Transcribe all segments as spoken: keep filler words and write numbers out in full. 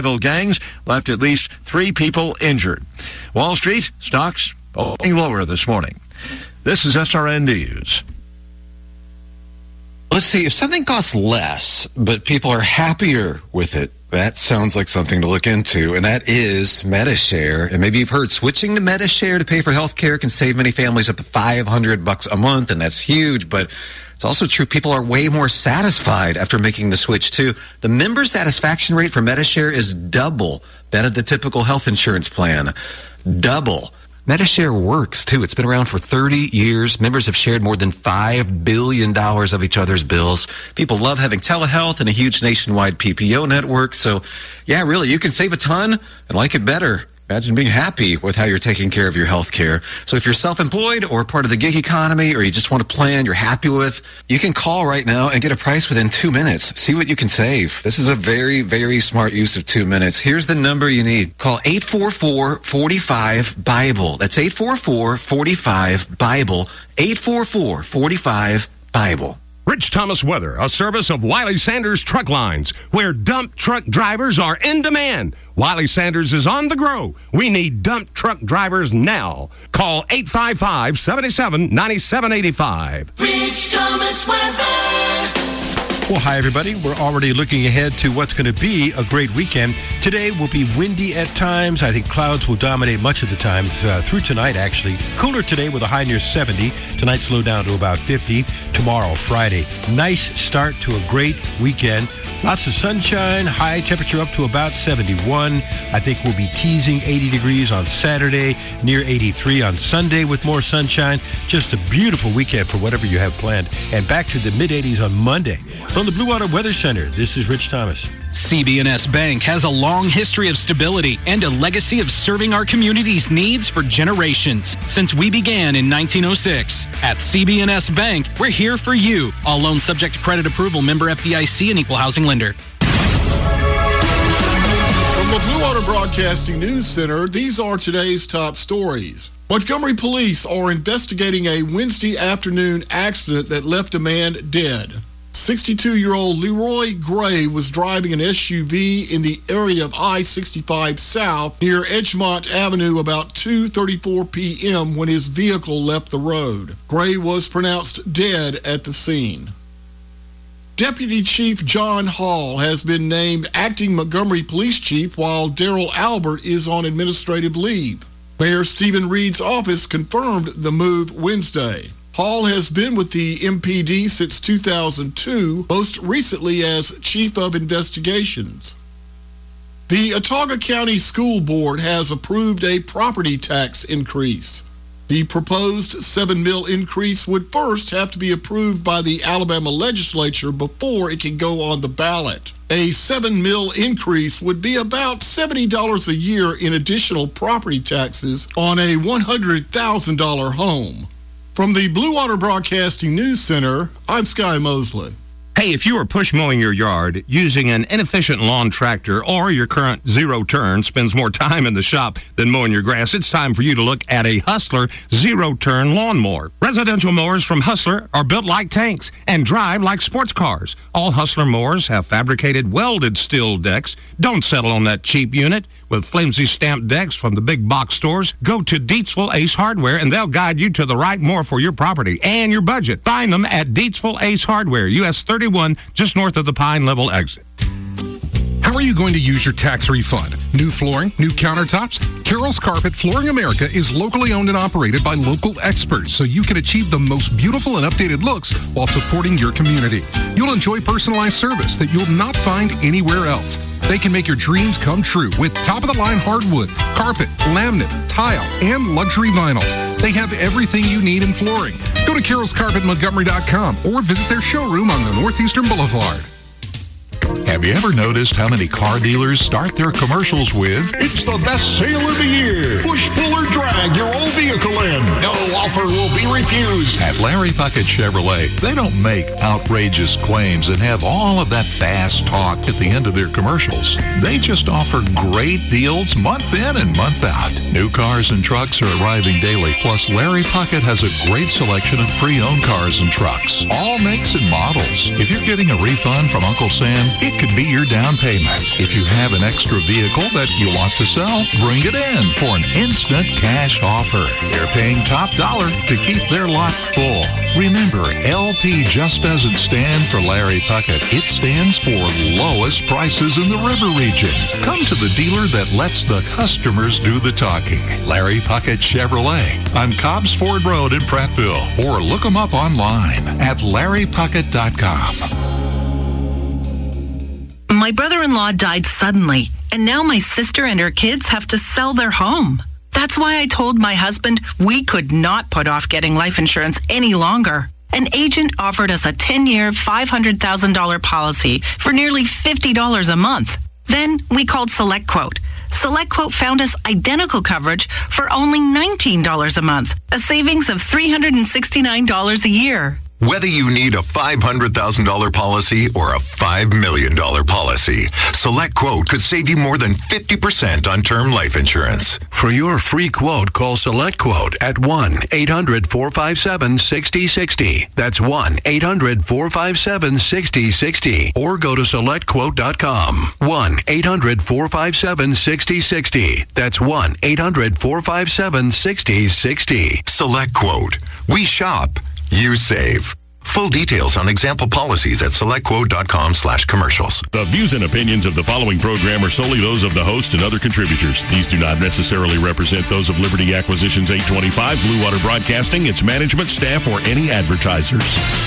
gangs left at least three people injured. Wall Street stocks opening lower this morning. This is S R N News. Let's see, if something costs less, but people are happier with it, that sounds like something to look into, and that is Medi-Share. And maybe you've heard switching to Medi-Share to pay for health care can save many families up to five hundred bucks a month, and that's huge, but it's also true people are way more satisfied after making the switch, too. The member satisfaction rate for Medi-Share is double that of the typical health insurance plan. Double. Medi-Share works, too. It's been around for thirty years. Members have shared more than five billion dollars of each other's bills. People love having telehealth and a huge nationwide P P O network. So, yeah, really, you can save a ton and like it better. Imagine being happy with how you're taking care of your health care. So if you're self-employed or part of the gig economy or you just want a plan you're happy with, you can call right now and get a price within two minutes. See what you can save. This is a very, very smart use of two minutes. Here's the number you need. Call eight four four, four five, BIBLE. That's eight four four, four five, BIBLE. eight four four, four five, BIBLE. Rich Thomas Weather, a service of Wiley Sanders Truck Lines, where dump truck drivers are in demand. Wiley Sanders is on the grow. We need dump truck drivers now. Call eight five five, seven seven, nine seven eight five. Rich Thomas Weather. Well, hi, everybody. We're already looking ahead to what's going to be a great weekend. Today will be windy at times. I think clouds will dominate much of the time uh, through tonight, actually. Cooler today with a high near seventy. Tonight slow down to about fifty. Tomorrow, Friday. Nice start to a great weekend. Lots of sunshine. High temperature up to about seventy-one. I think we'll be teasing eighty degrees on Saturday, near eighty-three on Sunday with more sunshine. Just a beautiful weekend for whatever you have planned. And back to the mid-eighties on Monday. From the Blue Water Weather Center, this is Rich Thomas. C B N S Bank has a long history of stability and a legacy of serving our community's needs for generations. Since we began in nineteen oh six. At C B N S Bank, we're here for you. All loans subject to credit approval, member F D I C and equal housing lender. From the Blue Water Broadcasting News Center, these are today's top stories. Montgomery police are investigating a Wednesday afternoon accident that left a man dead. sixty-two-year-old Leroy Gray was driving an S U V in the area of I sixty-five South near Edgemont Avenue about two thirty-four p.m. when his vehicle left the road. Gray was pronounced dead at the scene. Deputy Chief John Hall has been named acting Montgomery Police Chief while Daryl Albert is on administrative leave. Mayor Stephen Reed's office confirmed the move Wednesday. Hall has been with the M P D since two thousand two, most recently as Chief of Investigations. The Autauga County School Board has approved a property tax increase. The proposed seven mil increase would first have to be approved by the Alabama legislature before it can go on the ballot. A seven mil increase would be about seventy dollars a year in additional property taxes on a one hundred thousand dollars home. From the Blue Water Broadcasting News Center, I'm Sky Mosley. Hey, if you are push mowing your yard using an inefficient lawn tractor or your current zero-turn spends more time in the shop than mowing your grass, it's time for you to look at a Hustler zero-turn lawnmower. Residential mowers from Hustler are built like tanks and drive like sports cars. All Hustler mowers have fabricated welded steel decks. Don't settle on that cheap unit with flimsy stamped decks from the big box stores. Go to Deatsville Ace Hardware and they'll guide you to the right mower for your property and your budget. Find them at Deatsville Ace Hardware, U S thirty-one, just north of the Pine Level exit. How are you going to use your tax refund? New flooring? New countertops? Carroll's Carpet Flooring America is locally owned and operated by local experts, so you can achieve the most beautiful and updated looks while supporting your community. You'll enjoy personalized service that you'll not find anywhere else. They can make your dreams come true with top-of-the-line hardwood, carpet, laminate, tile, and luxury vinyl. They have everything you need in flooring. Go to carrolls carpet montgomery dot com or visit their showroom on the Northeastern Boulevard. Have you ever noticed how many car dealers start their commercials with, "It's the best sale of the year. Push, pull, or drag your old vehicle in. No offer will be refused." At Larry Puckett Chevrolet, they don't make outrageous claims and have all of that fast talk at the end of their commercials. They just offer great deals month in and month out. New cars and trucks are arriving daily. Plus, Larry Puckett has a great selection of pre-owned cars and trucks. All makes and models. If you're getting a refund from Uncle Sam, it could be your down payment. If you have an extra vehicle that you want to sell, bring it in for an instant cash offer. They're paying top dollar to keep their lot full. Remember, L P just doesn't stand for Larry Puckett. It stands for lowest prices in the river region. Come to the dealer that lets the customers do the talking. Larry Puckett Chevrolet on Cobbs Ford Road in Prattville. Or look them up online at larry puckett dot com. My brother-in-law died suddenly, and now my sister and her kids have to sell their home. That's why I told my husband we could not put off getting life insurance any longer. An agent offered us a ten-year, five hundred thousand dollars policy for nearly fifty dollars a month. Then we called SelectQuote. SelectQuote found us identical coverage for only nineteen dollars a month, a savings of three hundred sixty-nine dollars a year. Whether you need a five hundred thousand dollars policy or a five million dollars policy, SelectQuote could save you more than fifty percent on term life insurance. For your free quote, call SelectQuote at one eight hundred four five seven six zero six zero. That's one eight hundred four five seven six zero six zero. Or go to select quote dot com. one eight hundred four five seven six zero six zero. That's one eight hundred four five seven six zero six zero. SelectQuote. We shop. You save. Full details on example policies at selectquote.com slash commercials. The views and opinions of the following program are solely those of the host and other contributors. These do not necessarily represent those of Liberty Acquisitions eight twenty-five, Blue Water Broadcasting, its management, staff, or any advertisers.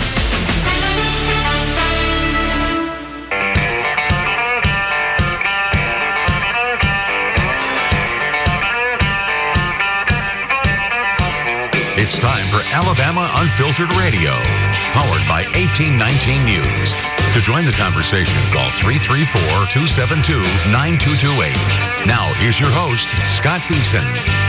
It's time for Alabama Unfiltered Radio, powered by eighteen nineteen News. To join the conversation, call three three four, two seven two, nine two two eight. Now, here's your host, Scott Beeson.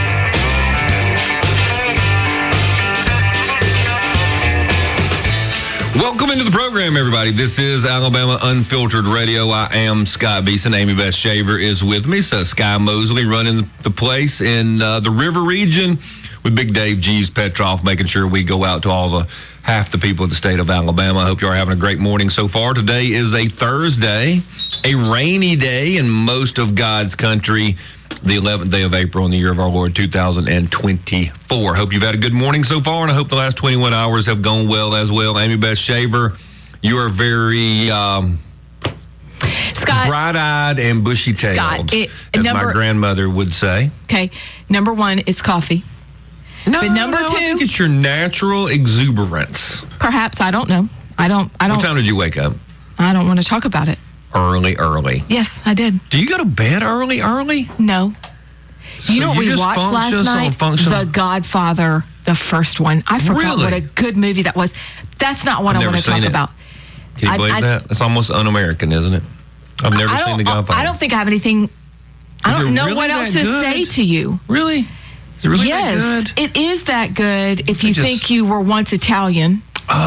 Welcome into the program, everybody. This is Alabama Unfiltered Radio. I am Scott Beeson. Amy Beth Shaver is with me. So Sky Mosley running the place in uh, the River region, with Big Dave Jeeves Petroff, making sure we go out to all the half the people of the state of Alabama. I hope you are having a great morning so far. Today is a Thursday, a rainy day in most of God's country, the eleventh day of April in the year of our Lord, two thousand twenty-four. Hope you've had a good morning so far, and I hope the last twenty-one hours have gone well as well. Amy Beth Shaver, you are very um, Scott, bright-eyed and bushy-tailed, Scott, it, as number, my grandmother would say. Okay, number one is coffee. No, but number no, two, I think it's your natural exuberance. Perhaps, I don't know. I don't. I don't. What time did you wake up? I don't want to talk about it. Early, early. Yes, I did. Do you go to bed early, early? No. So you know what you we just watched last night? Functional? The Godfather, the first one. I forgot Really? what a good movie that was. That's not what I've I never want to seen talk it. about. Can you I- believe I- that? It's almost un-American, isn't it? I've never I seen don't- The Godfather. I don't think I have anything. I Is don't it know really what else that to good? say to you. Really? Is it really yes, that good? it is that good if you just- think you were once Italian.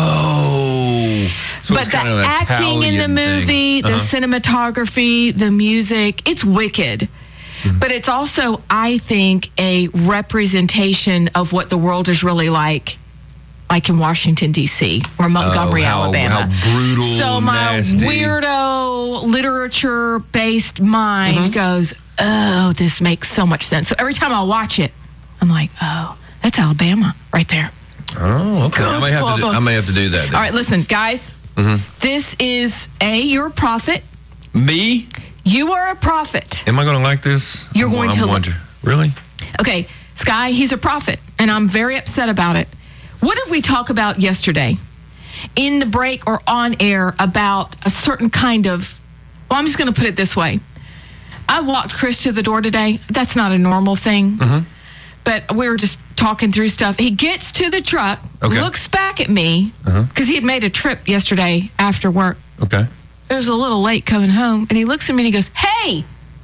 Oh. So but it's the kind of an acting in the Italian thing. movie, the Uh-huh. cinematography, the music, it's wicked. Mm-hmm. But it's also, I think, a representation of what the world is really like, like in Washington, D C or Montgomery, Oh, how- Alabama. how brutal, So my nasty. weirdo literature-based mind Mm-hmm. goes, oh, this makes so much sense. So every time I watch it, I'm like, oh, that's Alabama right there. Oh, okay. I may, have to do, I may have to do that then. All right, listen, guys. Mhm. This is A, you're a prophet. Me? You are a prophet. Am I going to like this? You're I'm, going I'm to- wondering. Really? Okay, Sky, he's a prophet, and I'm very upset about it. What did we talk about yesterday in the break or on air about a certain kind of, well, I'm just going to put it this way. I walked Chris to the door today. That's not a normal thing. Mm-hmm. But we were just talking through stuff. He gets to the truck, Okay. looks back at me, Uh-huh. because he had made a trip yesterday after work. Okay. It was a little late coming home, and he looks at me and he goes, hey,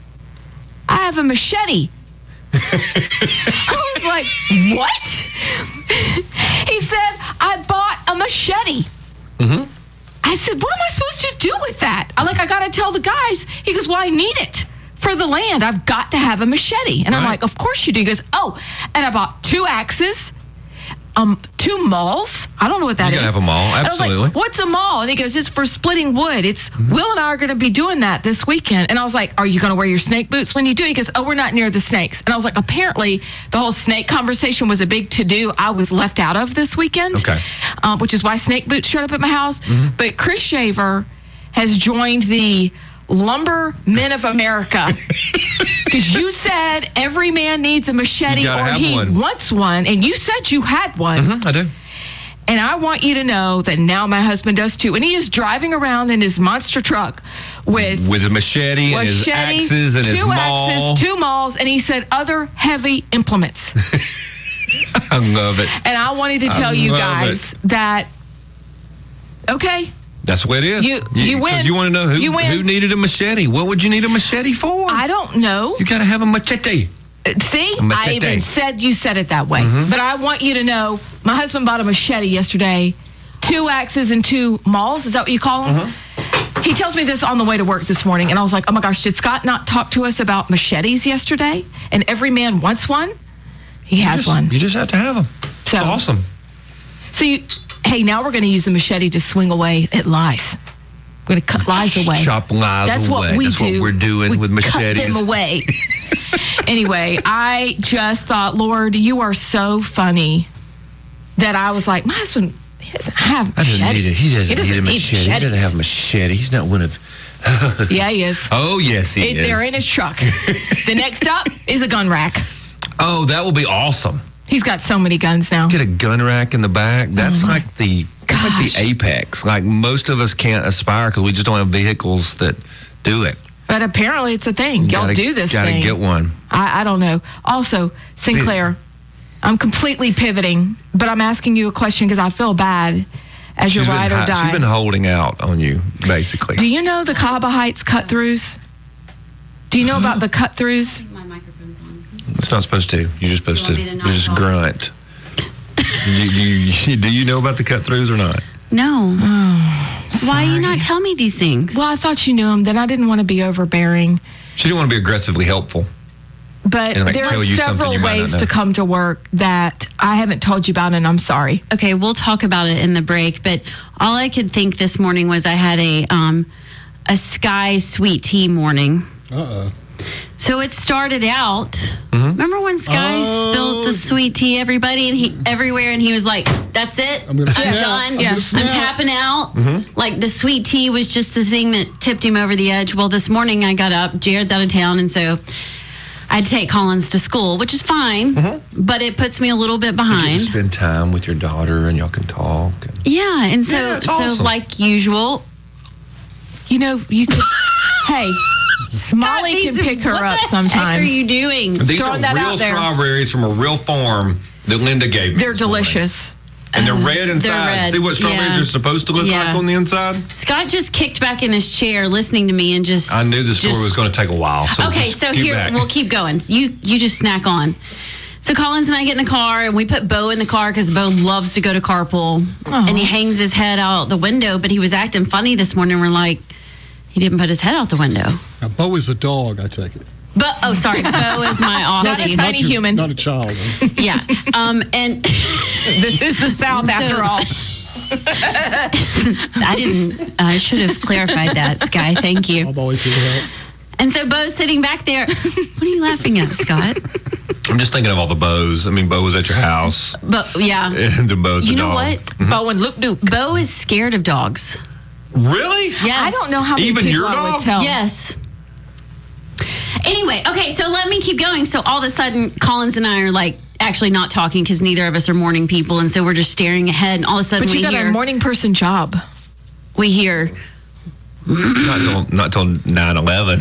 I have a machete. I was like, what? He said, I bought a machete. Mm-hmm. I said, what am I supposed to do with that? I like, I got to tell the guys. He goes, well, I need it for the land. I've got to have a machete. And I'm Right. like, of course you do. He goes, oh, and I bought two axes um, two malls? I don't know what that You is. gotta have a mall, And I was like, absolutely. what's a mall? And he goes, it's for splitting wood. It's Will and I are going to be doing that this weekend. And I was like, are you going to wear your snake boots when you do? He goes, oh, we're not near the snakes. And I was like, apparently the whole snake conversation was a big to-do I was left out of this weekend. Okay. Um, which is why snake boots showed up at my house. Mm-hmm. But Chris Shaver has joined the Lumber Men of America. Because you said every man needs a machete You or gotta have he one. wants one. And you said you had one. Mhm, I do. And I want you to know that now my husband does too. And he is driving around in his monster truck with With a machete and his machete, axes and his two maul. axes, two mauls, and he said other heavy implements. I love it. And I wanted to I tell you love guys it. that, okay, That's the way it is. You- you win. 'cause you want to know who, You win. who needed a machete. What would you need a machete for? I don't know. You got to have a machete. See, A machete. I even said you said it that way. Mhm. But I want you to know, my husband bought a machete yesterday, two axes and two mauls. Is that what you call them? Uh-huh. He tells me this on the way to work this morning, and I was like, oh my gosh, did Scott not talk to us about machetes yesterday? And every man wants one? He has just, one. You just have to have them. So, it's awesome. So, you, hey, now we're going to use the machete to swing away at lies. We're going to cut lies away. Chop lies That's away. what we That's do. what we're doing we with machetes. Cut them away. Anyway, I just thought, Lord, you are so funny that I was like, my husband, he doesn't have I doesn't machetes. need it. He doesn't, need a machete. He machetes. doesn't have a machete. He's not one of. Yeah, he is. Oh yes, he It- is. They're in his truck. The next up is a gun rack. Oh, that will be awesome. He's got so many guns now. Get a gun rack in the back. That's Oh, my like the that's like the apex. Like most of us can't aspire because we just don't have vehicles that do it. But apparently it's a thing. Y'all Gotta- do this gotta thing. get one. I, I don't know. Also, Sinclair, I'm completely pivoting, but I'm asking you a question because I feel bad as She's your been ride or hi- die. She's been holding out on you, basically. Do you know the Caba Heights cut-throughs? Do you know about the cut-throughs? It's not supposed to. You're just supposed You to want me to you just knock grunt. you, you, do you know about the cut throughs or not? No. Oh, Why you not tell me these things? Well, I thought you knew them. Then I didn't want to be overbearing. She didn't want to be aggressively helpful. But And, like, there tell are you something several you might not ways know. to come to work that I haven't told you about, and I'm sorry. Okay, we'll talk about it in the break. But all I could think this morning was I had a um, a Sky sweet tea morning. Uh-uh. So it started out. Remember when Sky Oh. spilled the sweet tea, everybody, and he everywhere, and he was like, "That's it. I'm gonna snap. done. I'm Yeah. gonna I'm snap." tapping out." Mm-hmm. Like the sweet tea was just the thing that tipped him over the edge. Well, this morning I got up. Jared's out of town, and so I had to take Collins to school, which is fine, but it puts me a little bit You get behind. to spend time with your daughter and y'all can talk. Yeah, and so Yeah, it's so awesome. like usual, You know, you could. Hey, Molly can pick her what up the heck sometimes. are you doing? These Throwing are that real out there. strawberries from a real farm that Linda gave me. They're this morning. delicious. And they're red inside. red. See what strawberries Yeah. are supposed to look Yeah. like on the inside? Scott just kicked back in his chair, listening to me, and just. I knew the story just- was going to take a while. So okay, just so get here back. we'll keep going. You you just snack on. So Collins and I get in the car, and we put Bo in the car because Bo loves to go to carpool, and he hangs his head out the window. But he was acting funny this morning. We're like, he didn't put his head out the window. Now, Bo is a dog, I take it. But oh, sorry, Bo is my Not a Aussie. tiny your- human. Not a child. Yeah, um, and This is the South, after So- all. I didn't. I should have clarified that, Sky. Thank you. I'm always here to help. And so Bo's sitting back there. What are you laughing at, Scott? I'm just thinking of all the bows. I mean, Bo was at your house. But yeah, And the bow, the you know dog. what? Bo and Luke Duke. Bo is scared of dogs. Really? Yes. I don't know how many Even people your I would dog? tell. Yes. Anyway, okay, so let me keep going. So all of a sudden, Collins and I are like actually not talking because neither of us are morning people, and so we're just staring ahead. And all of a sudden, But you we got hear a morning person job. we hear Not till not till nine eleven.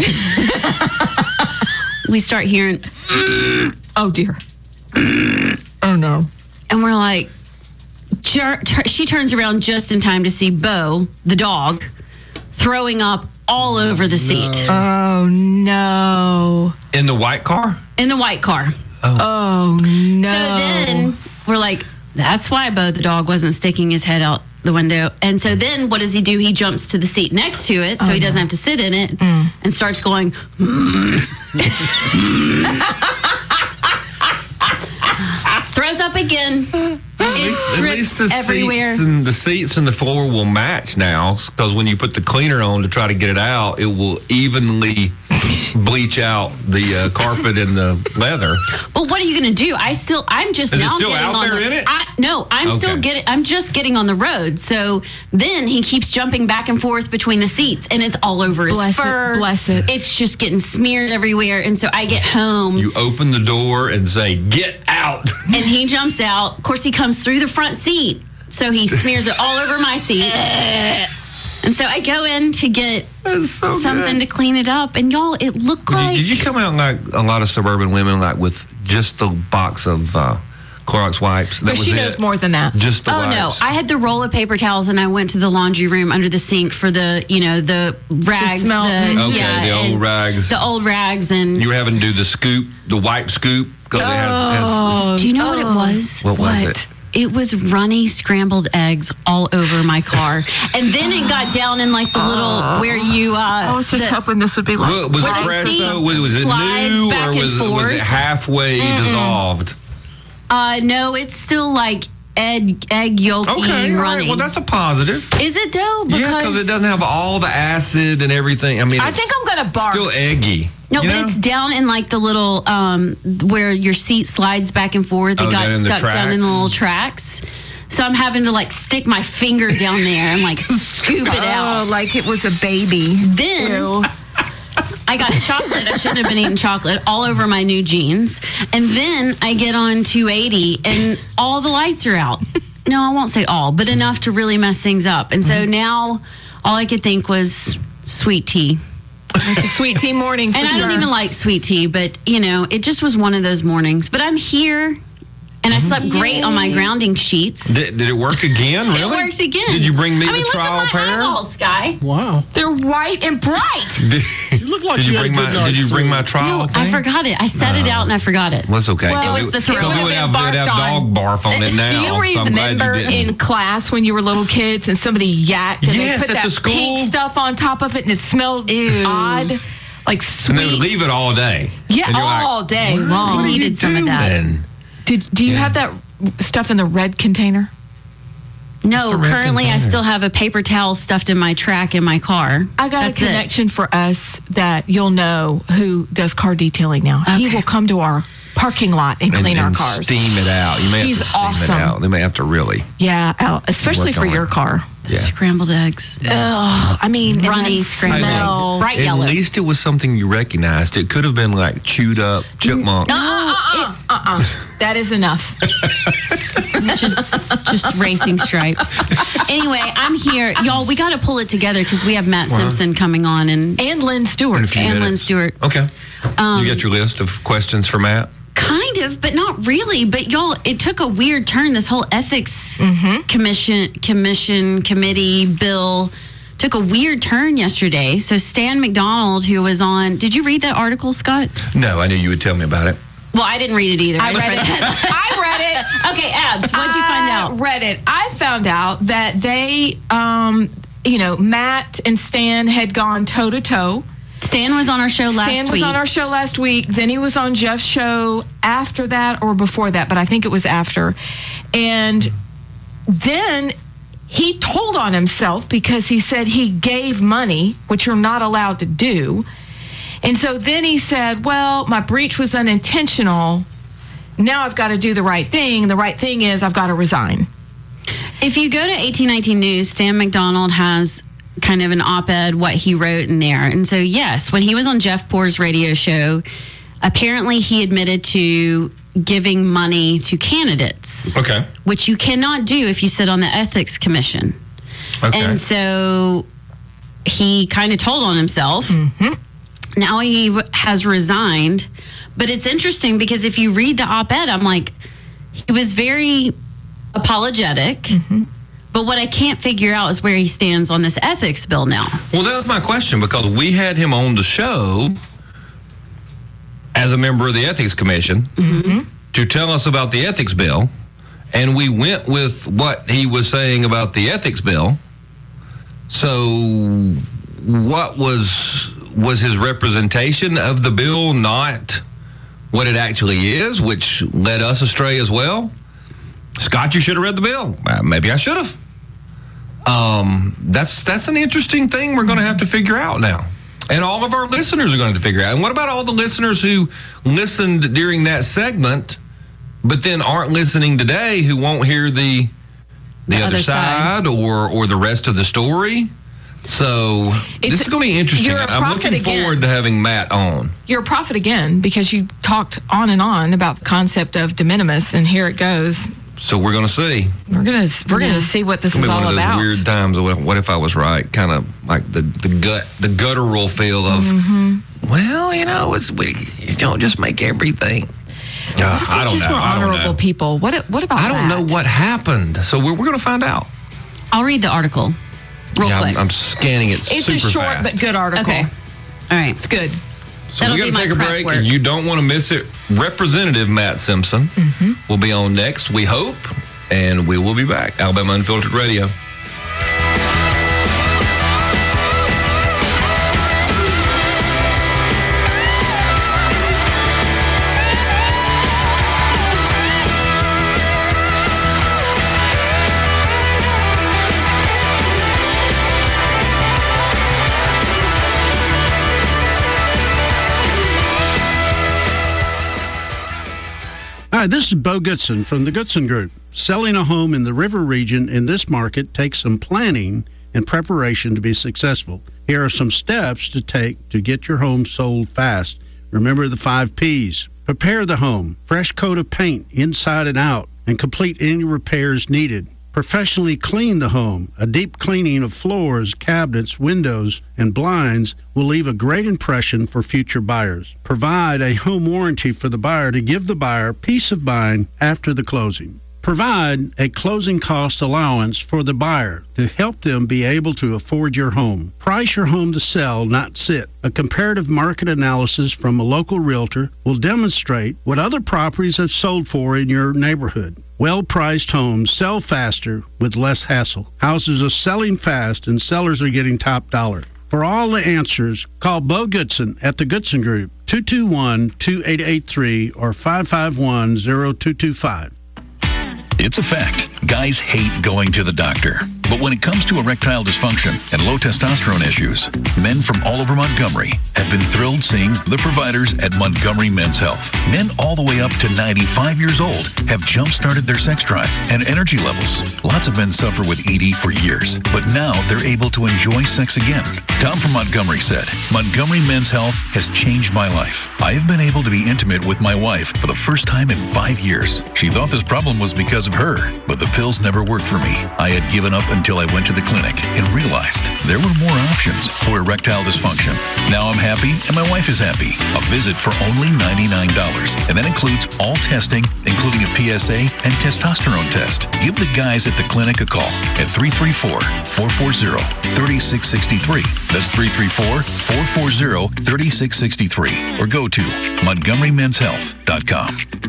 we start hearing, Oh, dear. Oh, no. and we're like, tur- tur- she turns around just in time to see Bo, the dog, throwing up all over the seat Oh, no. In the white car? in the white car. Oh, no. So then we're like, that's why Bo the dog wasn't sticking his head out the window. And so then what does he do? He jumps to the seat next to it so Oh, he doesn't no. have to sit in it Mm. and starts going, throws up again. At least, at least the everywhere. seats and the seats and the floor will match now, because when you put the cleaner on to try to get it out, it will evenly bleach out the uh, carpet and the leather. But what are you going to do? I still, I'm just Is it now still getting out on there the, in it? I, no, I'm Okay. still getting. I'm just getting on the road. So then he keeps jumping back and forth between the seats, and it's all over his Bless it, fur. bless it. It's just getting smeared everywhere. And so I get home, You open the door and say, "Get out!" and he jumps out. Of course, he comes through the front seat, so he smears it all over my seat. And so I go in to get so something to clean it up, and y'all, it looked Did you, like did you come out like a lot of suburban women, like with just the box of uh, Clorox wipes? That But was she it? knows more than that. Just the oh wipes. no, I had the roll of paper towels, and I went to the laundry room under the sink for the, you know, the rags, The smell. the, Okay, yeah, the old and rags. the old rags, and You were having to do the scoop, the wipe scoop. 'cause it has- has- do you know what it was? What was it? It was runny scrambled eggs all over my car, and then it got down in like the little where you. Uh, I was just the- hoping this would be like. Well, was Where it the fresh seat though? Was, was it slides new back or and was, was forth. it halfway dissolved? Uh, no, it's still like egg egg yolky Okay, all right. running. Well, that's a positive. Is it though? Yeah, because it doesn't have all the acid and everything. I mean, I it's think I'm gonna barf. still eggy. No, you but know? it's down in like the little um where your seat slides back and forth. It Oh, got down in the stuck down in the tracks? little tracks. So I'm having to like stick my finger down there and like scoop it out. Oh, like it was a baby. Then Ew. I got chocolate. I shouldn't have been eating chocolate all over my new jeans. And then I get on two eighty and all the lights are out. No, I won't say all, but enough to really mess things up. And so now all I could think was sweet tea. It's a sweet tea morning. For And I sure. don't even like sweet tea, but you know, it just was one of those mornings. But I'm here, and I slept great on my grounding sheets. Did, did it work again? Really? It works again. Did you bring me I mean, the look trial at my pair? eyeballs, Sky. Wow. They're white and bright. Did, You look like did you you had bring a my? good Did you night's bring sleep. my trial? No, I thing? forgot it. I set it out and I forgot it. Well, it's okay. Well, Because it was the because thrill it of would it have, it would have barfed dog barf on it now. Do you so I'm glad you remember didn't. in class when you were little kids and somebody yacked and Yes, they put at that the school. pink stuff on top of it and it smelled Ew. odd, like and sweet? they would leave it all day. Yeah, And you're like, all day what long. do you Needed some of do that. then? Did, do you have that stuff in the red container? No, the red currently I container? still have a paper towel stuffed in my track in my car. I got That's a it. connection for us that you'll know who does car detailing now. He Okay. will come to our parking lot and And, clean our and cars. steam it out. You may have He's to steam awesome. it out. They may have to really. Yeah, out, especially Work for on your it. car. Yeah. Scrambled eggs. Ugh, I mean, and Runny, that scrambled smell. eggs. Bright At yellow. least it was something you recognized. It could have been like chewed up chipmunk. Uh, uh, uh, uh. That is enough. just just racing stripes. Anyway, I'm here. Y'all, we got to pull it together because we have Matt Simpson coming on and And Lynn In a Stewart. few and Lynn minutes. Stewart. Okay. Um, you got your list of questions for Matt? Kind of, but not really. But y'all, it took a weird turn. This whole ethics commission, commission, committee bill took a weird turn yesterday. So Stan McDonald, who was on, did you read that article, Scott? No, I knew you would tell me about it. Well, I didn't read it either. I just read it. I read it. Okay, Abs, what'd you find I out? read it. I found out that they, um, you know, Matt and Stan had gone toe to toe. Stan was on our show last Stan was week. on our show last week. Then he was on Jeff's show after that or before that, but I think it was after. And then he told on himself because he said he gave money, which you're not allowed to do. And so then he said, well, my breach was unintentional. Now I've got to do the right thing. The right thing is I've got to resign. If you go to eighteen nineteen News, Stan McDonald has kind of an op-ed, what he wrote in there. And so, yes, when he was on Jeff Poor's radio show, apparently he admitted to giving money to candidates, Okay. which you cannot do if you sit on the Ethics Commission. Okay. And so he kind of told on himself. Now he w- has resigned. But it's interesting because if you read the op-ed, I'm like, he was very apologetic. But what I can't figure out is where he stands on this ethics bill now. Well, that was my question because we had him on the show as a member of the Ethics Commission to tell us about the ethics bill. And we went with what he was saying about the ethics bill. So what was was his representation of the bill not what it actually is, which led us astray as well? Scott, you should have read the bill. Uh, maybe I should have. Um, that's that's an interesting thing we're going to have to figure out now. And all of our listeners are going to figure out. And what about all the listeners who listened during that segment, but then aren't listening today, who won't hear the the, the other, other side, side or or the rest of the story? So it's, this is going to be interesting. I'm looking again. forward to having Matt on. You're a prophet again because you talked on and on about the concept of de minimis, and here it goes. So we're going to see. We're going to we're yeah. going to see what this is all one of those about. Weird times. What if I was right? Kind of like the, the gut, the guttural feel of. Mm-hmm. Well, you know, it's, we you don't just make everything. Uh, what if I don't just know. Were honorable I don't know. people. What what about? I don't that? know what happened. So we're we're going to find out. I'll read the article. Real yeah, quick. I'm, I'm scanning it. It's super a short fast. but good article. Okay. All right. It's good. So we got to take a break, work. and you don't want to miss it. Representative Matt Simpson mm-hmm. will be on next, we hope, and we will be back. Alabama Unfiltered Radio. Hi, this is Bo Goodson from the Goodson Group. Selling a home in the River region in this market takes some planning and preparation to be successful. Here are some steps to take to get your home sold fast. Remember the five P's. Prepare the home, fresh coat of paint inside and out, and complete any repairs needed. Professionally clean the home. A deep cleaning of floors, cabinets, windows, and blinds will leave a great impression for future buyers. Provide a home warranty for the buyer to give the buyer peace of mind after the closing. Provide a closing cost allowance for the buyer to help them be able to afford your home. Price your home to sell, not sit. A comparative market analysis from a local realtor will demonstrate what other properties have sold for in your neighborhood. Well-priced homes sell faster with less hassle. Houses are selling fast and sellers are getting top dollar. For all the answers, call Bo Goodson at the Goodson Group, two two one, two eight eight three or five five one, zero two two five. It's a fact. Guys hate going to the doctor. But when it comes to erectile dysfunction and low testosterone issues, men from all over Montgomery have been thrilled seeing the providers at Montgomery Men's Health. Men all the way up to ninety-five years old have jump-started their sex drive and energy levels. Lots of men suffer with E D for years, but now they're able to enjoy sex again. Tom from Montgomery said, Montgomery Men's Health has changed my life. I have been able to be intimate with my wife for the first time in five years. She thought this problem was because of her, but the pills never worked for me. I had given up until I went to the clinic and realized there were more options for erectile dysfunction. Now I'm happy and my wife is happy. A visit for only ninety-nine dollars, and that includes all testing, including a P S A and testosterone test. Give the guys at the clinic a call at three three four, four four zero, three six six three. That's three three four, four four zero, three six six three. Or go to montgomery men's health dot com.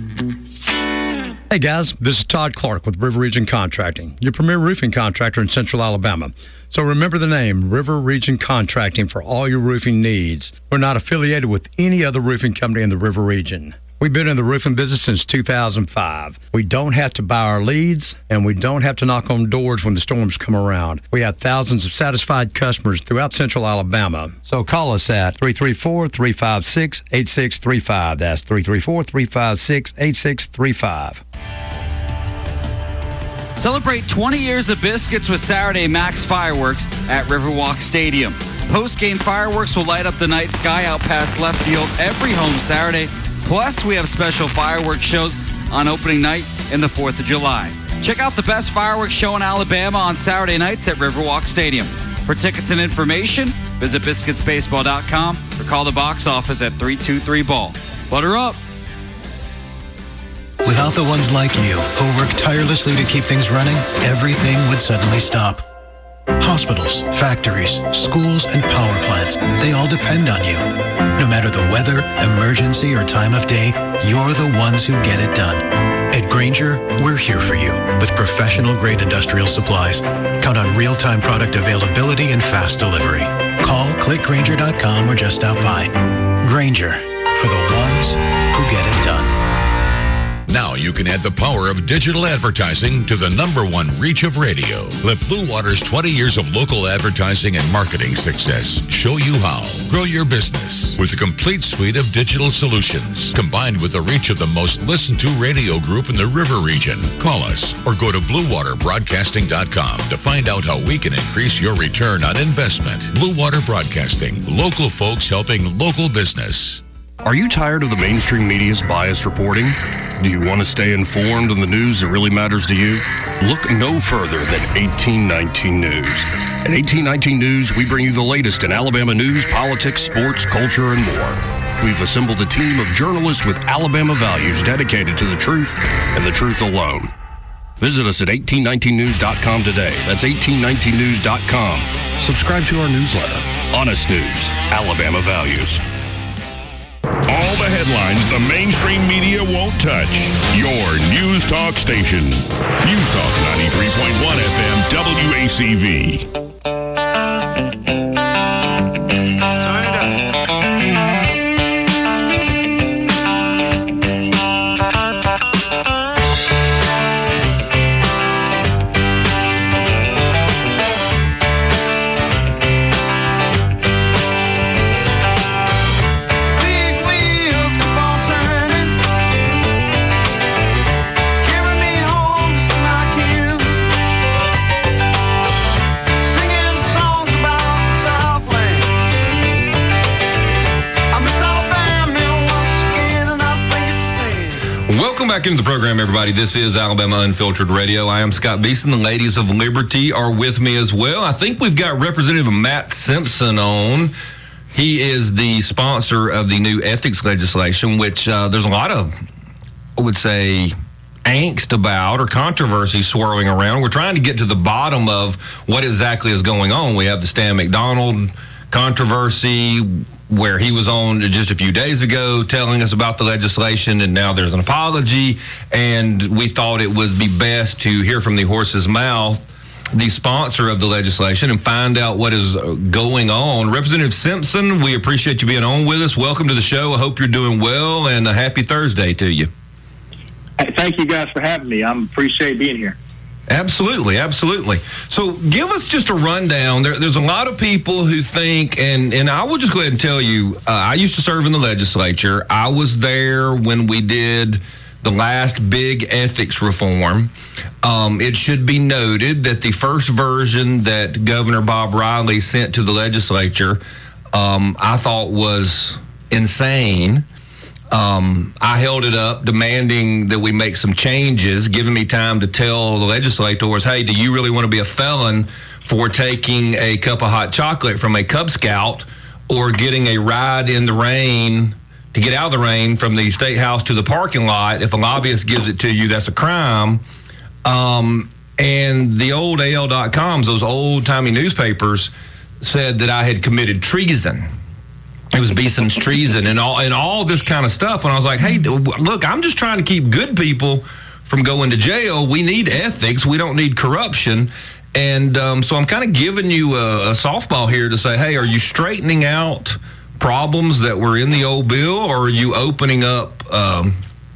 Hey guys, this is Todd Clark with River Region Contracting, your premier roofing contractor in Central Alabama. So remember the name, River Region Contracting, for all your roofing needs. We're not affiliated with any other roofing company in the River Region. We've been in the roofing business since two thousand five. We don't have to buy our leads, and we don't have to knock on doors when the storms come around. We have thousands of satisfied customers throughout Central Alabama. So call us at three three four, three five six, eight six three five. That's three three four, three five six, eight six three five. Celebrate twenty years of biscuits with Saturday Max Fireworks at Riverwalk Stadium. Post-game fireworks will light up the night sky out past left field every home Saturday. Plus, we have special fireworks shows on opening night and the fourth of July. Check out the best fireworks show in Alabama on Saturday nights at Riverwalk Stadium. For tickets and information, visit biscuits baseball dot com or call the box office at three two three ball. Butter up. Without the ones like you who work tirelessly to keep things running, everything would suddenly stop. Hospitals, factories, schools, and power plants, they all depend on you. No matter the weather, emergency, or time of day, you're the ones who get it done. At Grainger, we're here for you with professional-grade industrial supplies. Count on real-time product availability and fast delivery. Call, click Grainger dot com, or just stop by. Grainger, for the ones who get it done. Now you can add the power of digital advertising to the number one reach of radio. Let Blue Water's twenty years of local advertising and marketing success show you how. Grow your business with a complete suite of digital solutions, combined with the reach of the most listened to radio group in the River Region. Call us or go to blue water broadcasting dot com to find out how we can increase your return on investment. Blue Water Broadcasting, local folks helping local business. Are you tired of the mainstream media's biased reporting? Do you want to stay informed on the news that really matters to you? Look no further than eighteen nineteen News. At eighteen nineteen News, we bring you the latest in Alabama news, politics, sports, culture, and more. We've assembled a team of journalists with Alabama values dedicated to the truth and the truth alone. Visit us at eighteen nineteen news dot com today. That's eighteen nineteen news dot com. Subscribe to our newsletter. Honest News, Alabama Values. All the headlines the mainstream media won't touch. Your News Talk station. News Talk ninety-three point one F M W A C V. Back into the program, everybody. This is Alabama Unfiltered Radio. I am Scott Beeson. The ladies of Liberty are with me as well. I think we've got Representative Matt Simpson on. He is the sponsor of the new ethics legislation, which uh, there's a lot of, I would say, angst about or controversy swirling around. We're trying to get to the bottom of what exactly is going on. We have the Stan McDonald controversy, where he was on just a few days ago telling us about the legislation, and now there's an apology, and we thought it would be best to hear from the horse's mouth the sponsor of the legislation and find out what is going on. Representative Simpson, we appreciate you being on with us. Welcome to the show. I hope you're doing well, and a happy Thursday to you. Hey, thank you guys for having me. I appreciate being here. Absolutely, absolutely. So give us just a rundown. There, there's a lot of people who think, and, and I will just go ahead and tell you, uh, I used to serve in the legislature. I was there when we did the last big ethics reform. Um, it should be noted that the first version that Governor Bob Riley sent to the legislature, um, I thought was insane. Um, I held it up demanding that we make some changes, giving me time to tell the legislators, hey, do you really want to be a felon for taking a cup of hot chocolate from a Cub Scout or getting a ride in the rain to get out of the rain from the State House to the parking lot? If a lobbyist gives it to you, that's a crime. Um, and the old A L dot coms, those old-timey newspapers, said that I had committed treason. It was Beeson's treason and all and all this kind of stuff. And I was like, hey, look, I'm just trying to keep good people from going to jail. We need ethics. We don't need corruption. And um, so I'm kind of giving you a, a softball here to say, hey, are you straightening out problems that were in the old bill, or are you opening up um,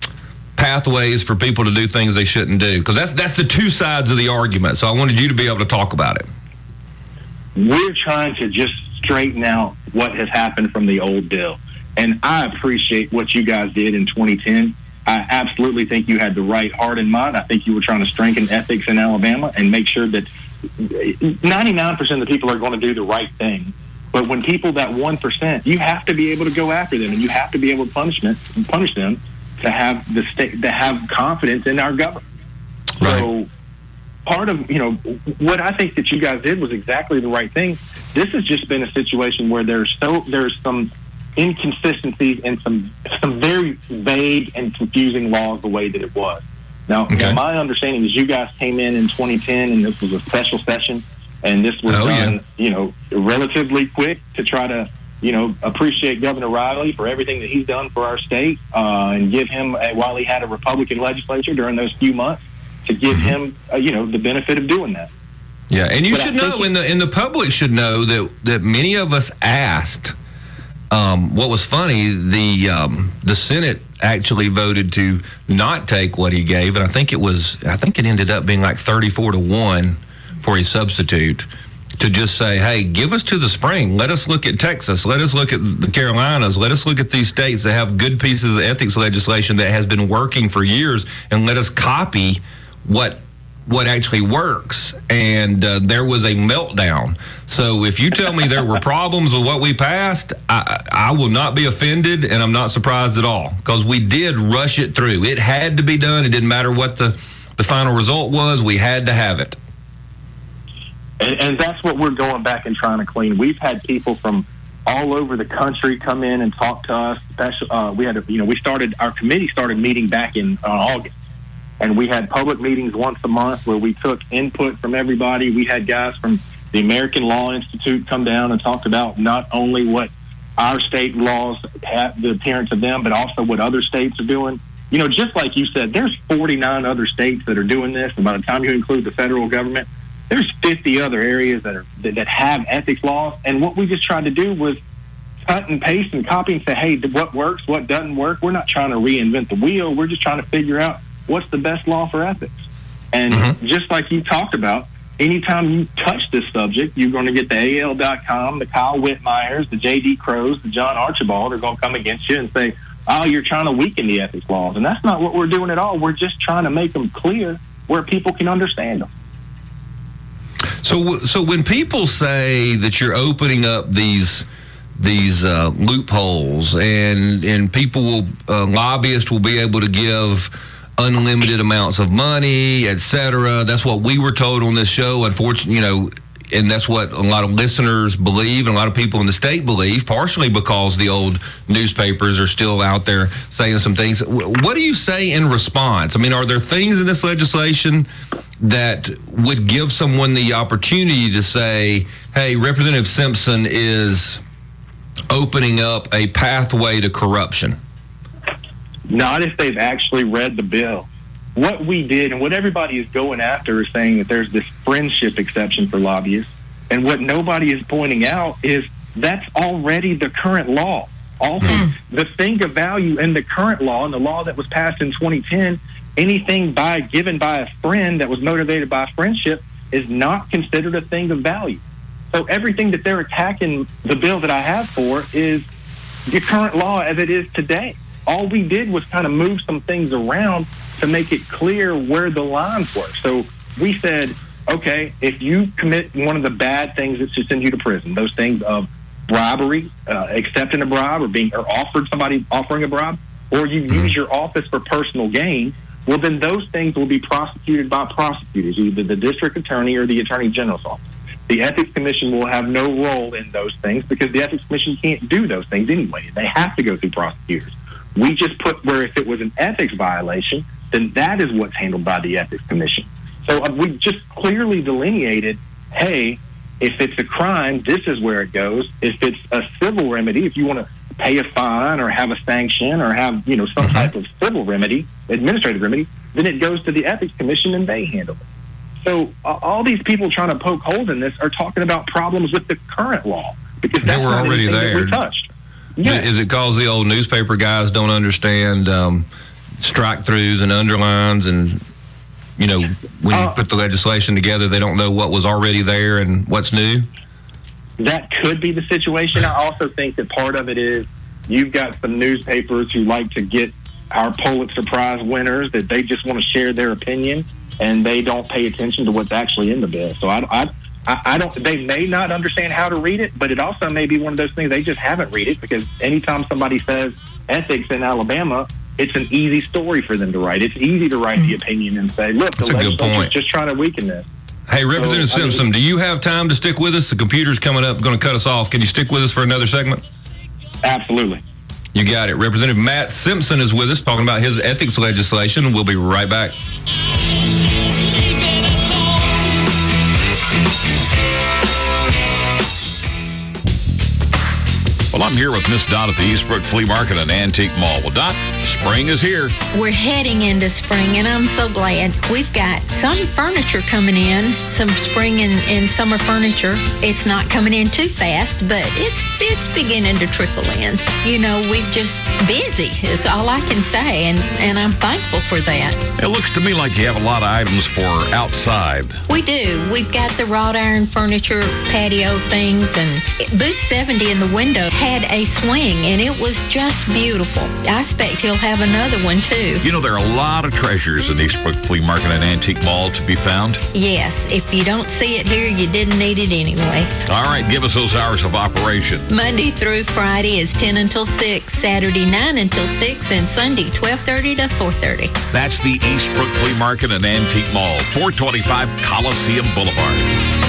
pathways for people to do things they shouldn't do? Because that's, that's the two sides of the argument. So I wanted you to be able to talk about it. We're trying to just straighten out what has happened from the old bill. And I appreciate what you guys did in twenty ten. I absolutely think you had the right heart in mind. I think you were trying to strengthen ethics in Alabama and make sure that ninety-nine percent of the people are going to do the right thing. But when people, that one percent, you have to be able to go after them, and you have to be able to punish them, punish them to have the state, to have confidence in our government. Right. So part of, you know, what I think that you guys did was exactly the right thing. This has just been a situation where there's so there's some inconsistencies and some some very vague and confusing laws the way that it was. Now, okay. My understanding is you guys came in in twenty ten, and this was a special session, and this was oh, done, yeah. you know, relatively quick to try to, you know, appreciate Governor Riley for everything that he's done for our state, uh, and give him, a, while he had a Republican legislature during those few months, to give mm-hmm. him, uh, you know, the benefit of doing that. Yeah, and you but should know, and the, and the public should know that, that many of us asked Um, what was funny, the um, the Senate actually voted to not take what he gave, and I think it was, I think it ended up being like thirty-four to one for a substitute, to just say, hey, give us to the spring. Let us look at Texas. Let us look at the Carolinas. Let us look at these states that have good pieces of ethics legislation that has been working for years, and let us copy what what actually works. And uh, there was a meltdown. So if you tell me there were problems with what we passed, I, I will not be offended, and I'm not surprised at all, because we did rush it through. It had to be done. It didn't matter what the, the final result was. We had to have it. And, and that's what we're going back and trying to clean. We've had people from all over the country come in and talk to us. Special, uh, we had, a, you know, we started, our committee started meeting back in uh, August. And we had public meetings once a month where we took input from everybody. We had guys from the American Law Institute come down and talk about not only what our state laws have, the appearance of them, but also what other states are doing. You know, just like you said, there's forty-nine other states that are doing this. And by the time you include the federal government, there's fifty other areas that are that, that have ethics laws. And what we just tried to do was cut and paste and copy and say, hey, what works, what doesn't work. We're not trying to reinvent the wheel. We're just trying to figure out what's the best law for ethics. And mm-hmm. just like you talked about, anytime you touch this subject, you're going to get the A L dot com, the Kyle Whitmeyers, the J D Crows, the John Archibald are going to come against you and say, oh, you're trying to weaken the ethics laws. And that's not what we're doing at all. We're just trying to make them clear where people can understand them. So, so when people say that you're opening up these these uh, loopholes, and and people will uh, lobbyists will be able to give unlimited amounts of money, et cetera. That's what we were told on this show. Unfortunately, you know, and that's what a lot of listeners believe, and a lot of people in the state believe, partially because the old newspapers are still out there saying some things. What do you say in response? I mean, are there things in this legislation that would give someone the opportunity to say, hey, Representative Simpson is opening up a pathway to corruption? Not if they've actually read the bill. What we did and what everybody is going after is saying that there's this friendship exception for lobbyists. And what nobody is pointing out is that's already the current law. Also, mm. the thing of value in the current law, and the law that was passed in twenty ten, anything by given by a friend that was motivated by friendship is not considered a thing of value. So everything that they're attacking the bill that I have for is the current law as it is today. All we did was kind of move some things around to make it clear where the lines were. So we said, okay, if you commit one of the bad things that should send you to prison, those things of bribery, uh, accepting a bribe, or being or offered somebody offering a bribe, or you use your office for personal gain, well, then those things will be prosecuted by prosecutors, either the district attorney or the attorney general's office. The Ethics Commission will have no role in those things because the Ethics Commission can't do those things anyway. They have to go through prosecutors. We just put where if it was an ethics violation, then that is what's handled by the Ethics Commission. So uh, we just clearly delineated, hey, if it's a crime, this is where it goes. If it's a civil remedy, if you want to pay a fine or have a sanction or have, you know, some type of civil remedy, administrative remedy, then it goes to the Ethics Commission and they handle it. So uh, all these people trying to poke holes in this are talking about problems with the current law because that's they were not already anything there. that we touched. Yeah. Is it because the old newspaper guys don't understand um, strike-throughs and underlines, and, you know, when you uh, put the legislation together, they don't know what was already there and what's new? That could be the situation. I also think that part of it is you've got some newspapers who like to get our Pulitzer Prize winners, that they just want to share their opinion, and they don't pay attention to what's actually in the bill. So I, I I don't. They may not understand how to read it, but it also may be one of those things they just haven't read it, because anytime somebody says ethics in Alabama, it's an easy story for them to write. It's easy to write the opinion and say, look, That's the a good legislature's point. just trying to weaken this. Hey, Representative So, I mean- Simpson, do you have time to stick with us? The computer's coming up, going to cut us off. Can you stick with us for another segment? Absolutely. You got it. Representative Matt Simpson is with us talking about his ethics legislation. We'll be right back. Well, I'm here with Miss Dot at the Eastbrook Flea Market and Antique Mall. Well, Dot, spring is here. We're heading into spring, and I'm so glad. We've got some furniture coming in, some spring and, and summer furniture. It's not coming in too fast, but it's it's beginning to trickle in. You know, we're just busy is all I can say, and, and I'm thankful for that. It looks to me like you have a lot of items for outside. We do. We've got the wrought iron furniture, patio things, and booth seventy in the window had a swing, and it was just beautiful. I expect he'll have another one, too. You know, there are a lot of treasures in Eastbrook Flea Market and Antique Mall to be found. Yes. If you don't see it here, you didn't need it anyway. All right. Give us those hours of operation. Monday through Friday is ten until six, Saturday nine until six, and Sunday twelve thirty to four thirty. That's the Eastbrook Flea Market and Antique Mall, four twenty-five Coliseum Boulevard.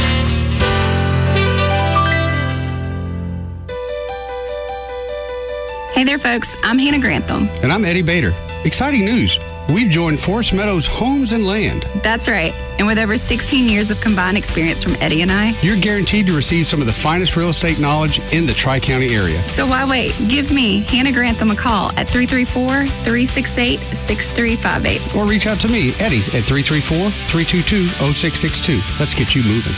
Hey there, folks. I'm Hannah Grantham. And I'm Eddie Bader. Exciting news. We've joined Forest Meadows Homes and Land. That's right. And with over sixteen years of combined experience from Eddie and I, you're guaranteed to receive some of the finest real estate knowledge in the Tri-County area. So why wait? Give me, Hannah Grantham, a call at three three four, three six eight, six three five eight. Or reach out to me, Eddie, at three three four, three two two, zero six six two. Let's get you moving.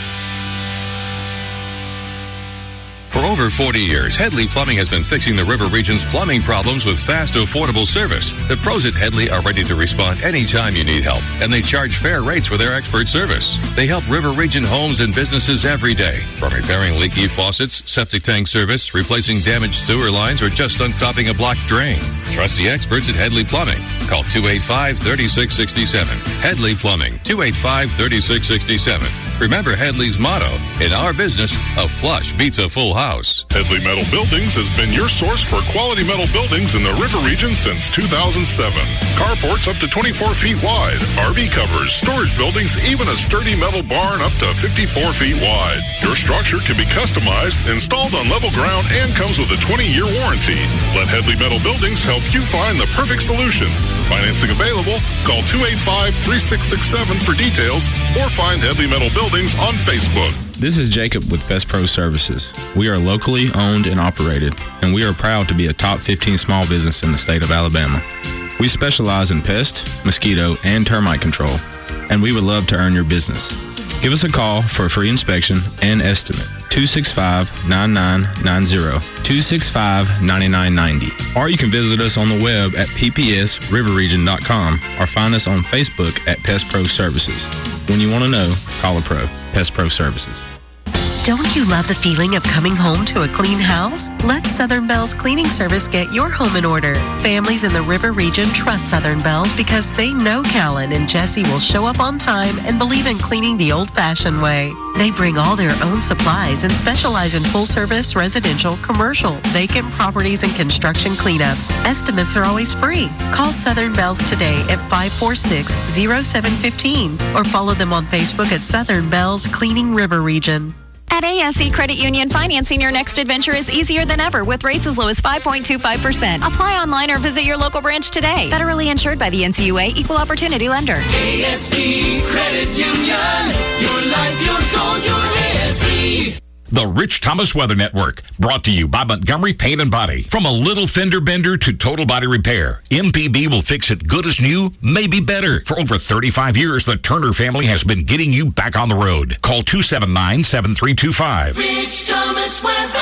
For over forty years, Headley Plumbing has been fixing the River Region's plumbing problems with fast, affordable service. The pros at Headley are ready to respond anytime you need help, and they charge fair rates for their expert service. They help River Region homes and businesses every day, from repairing leaky faucets, septic tank service, replacing damaged sewer lines, or just unstopping a blocked drain. Trust the experts at Headley Plumbing. Call two eight five, three six six seven. Headley Plumbing, two eight five, three six six seven. Remember Headley's motto, in our business, a flush beats a full house. Headley Metal Buildings has been your source for quality metal buildings in the River Region since two thousand seven. Carports up to twenty-four feet wide, R V covers, storage buildings, even a sturdy metal barn up to fifty-four feet wide. Your structure can be customized, installed on level ground, and comes with a twenty-year warranty. Let Headley Metal Buildings help you find the perfect solution. Financing available. Call two eight five, three six six seven for details or find Headley Metal Buildings on Facebook. This is Jacob with Best Pro Services. We are locally owned and operated, and we are proud to be a top fifteen small business in the state of Alabama. We specialize in pest, mosquito, and termite control, and we would love to earn your business. Give us a call for a free inspection and estimate. two six five, nine nine nine zero, two six five, nine nine nine zero. Or you can visit us on the web at p p s river region dot com or find us on Facebook at Pest Pro Services. When you want to know, call a pro. Pest Pro Services. Don't you love the feeling of coming home to a clean house? Let Southern Bells Cleaning Service get your home in order. Families in the River Region trust Southern Bells because they know Callan and Jesse will show up on time and believe in cleaning the old-fashioned way. They bring all their own supplies and specialize in full-service, residential, commercial, vacant properties, and construction cleanup. Estimates are always free. Call Southern Bells today at five four six, zero seven one five or follow them on Facebook at Southern Bells Cleaning River Region. At A S E Credit Union, financing your next adventure is easier than ever with rates as low as five point two five percent. Apply online or visit your local branch today. Federally insured by the N C U A, Equal Opportunity Lender. A S E Credit Union. Your life, your goals, your A S E. The Rich Thomas Weather Network, brought to you by Montgomery Paint and Body. From a little fender bender to total body repair, M P B will fix it good as new, maybe better. For over thirty-five years, the Turner family has been getting you back on the road. Call two seven nine, seven three two five. Rich Thomas Weather.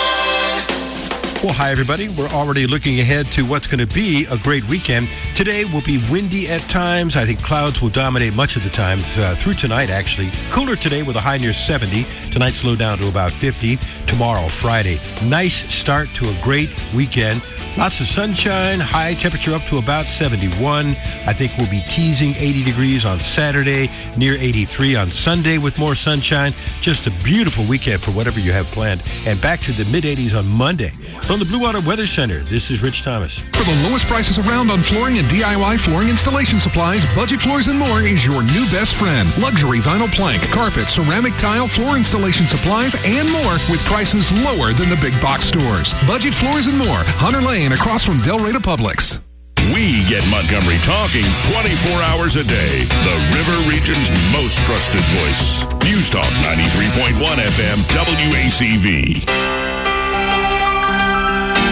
Well, hi, everybody. We're already looking ahead to what's going to be a great weekend. Today will be windy at times. I think clouds will dominate much of the time uh, through tonight, actually. Cooler today with a high near seventy. Tonight slow down to about fifty. Tomorrow, Friday. Nice start to a great weekend. Lots of sunshine, high temperature up to about seventy-one. I think we'll be teasing eighty degrees on Saturday, near eighty-three on Sunday with more sunshine. Just a beautiful weekend for whatever you have planned. And back to the mid eighties on Monday. From the Blue Water Weather Center, this is Rich Thomas. For the lowest prices around on flooring and D I Y flooring installation supplies, Budget Floors and More is your new best friend. Luxury vinyl plank, carpet, ceramic tile, floor installation supplies, and more with prices lower than the big box stores. Budget Floors and More, Hunter Lane, across from Del Rey to Publix. We get Montgomery talking twenty-four hours a day. The River Region's most trusted voice. News Talk ninety-three point one F M, W A C V.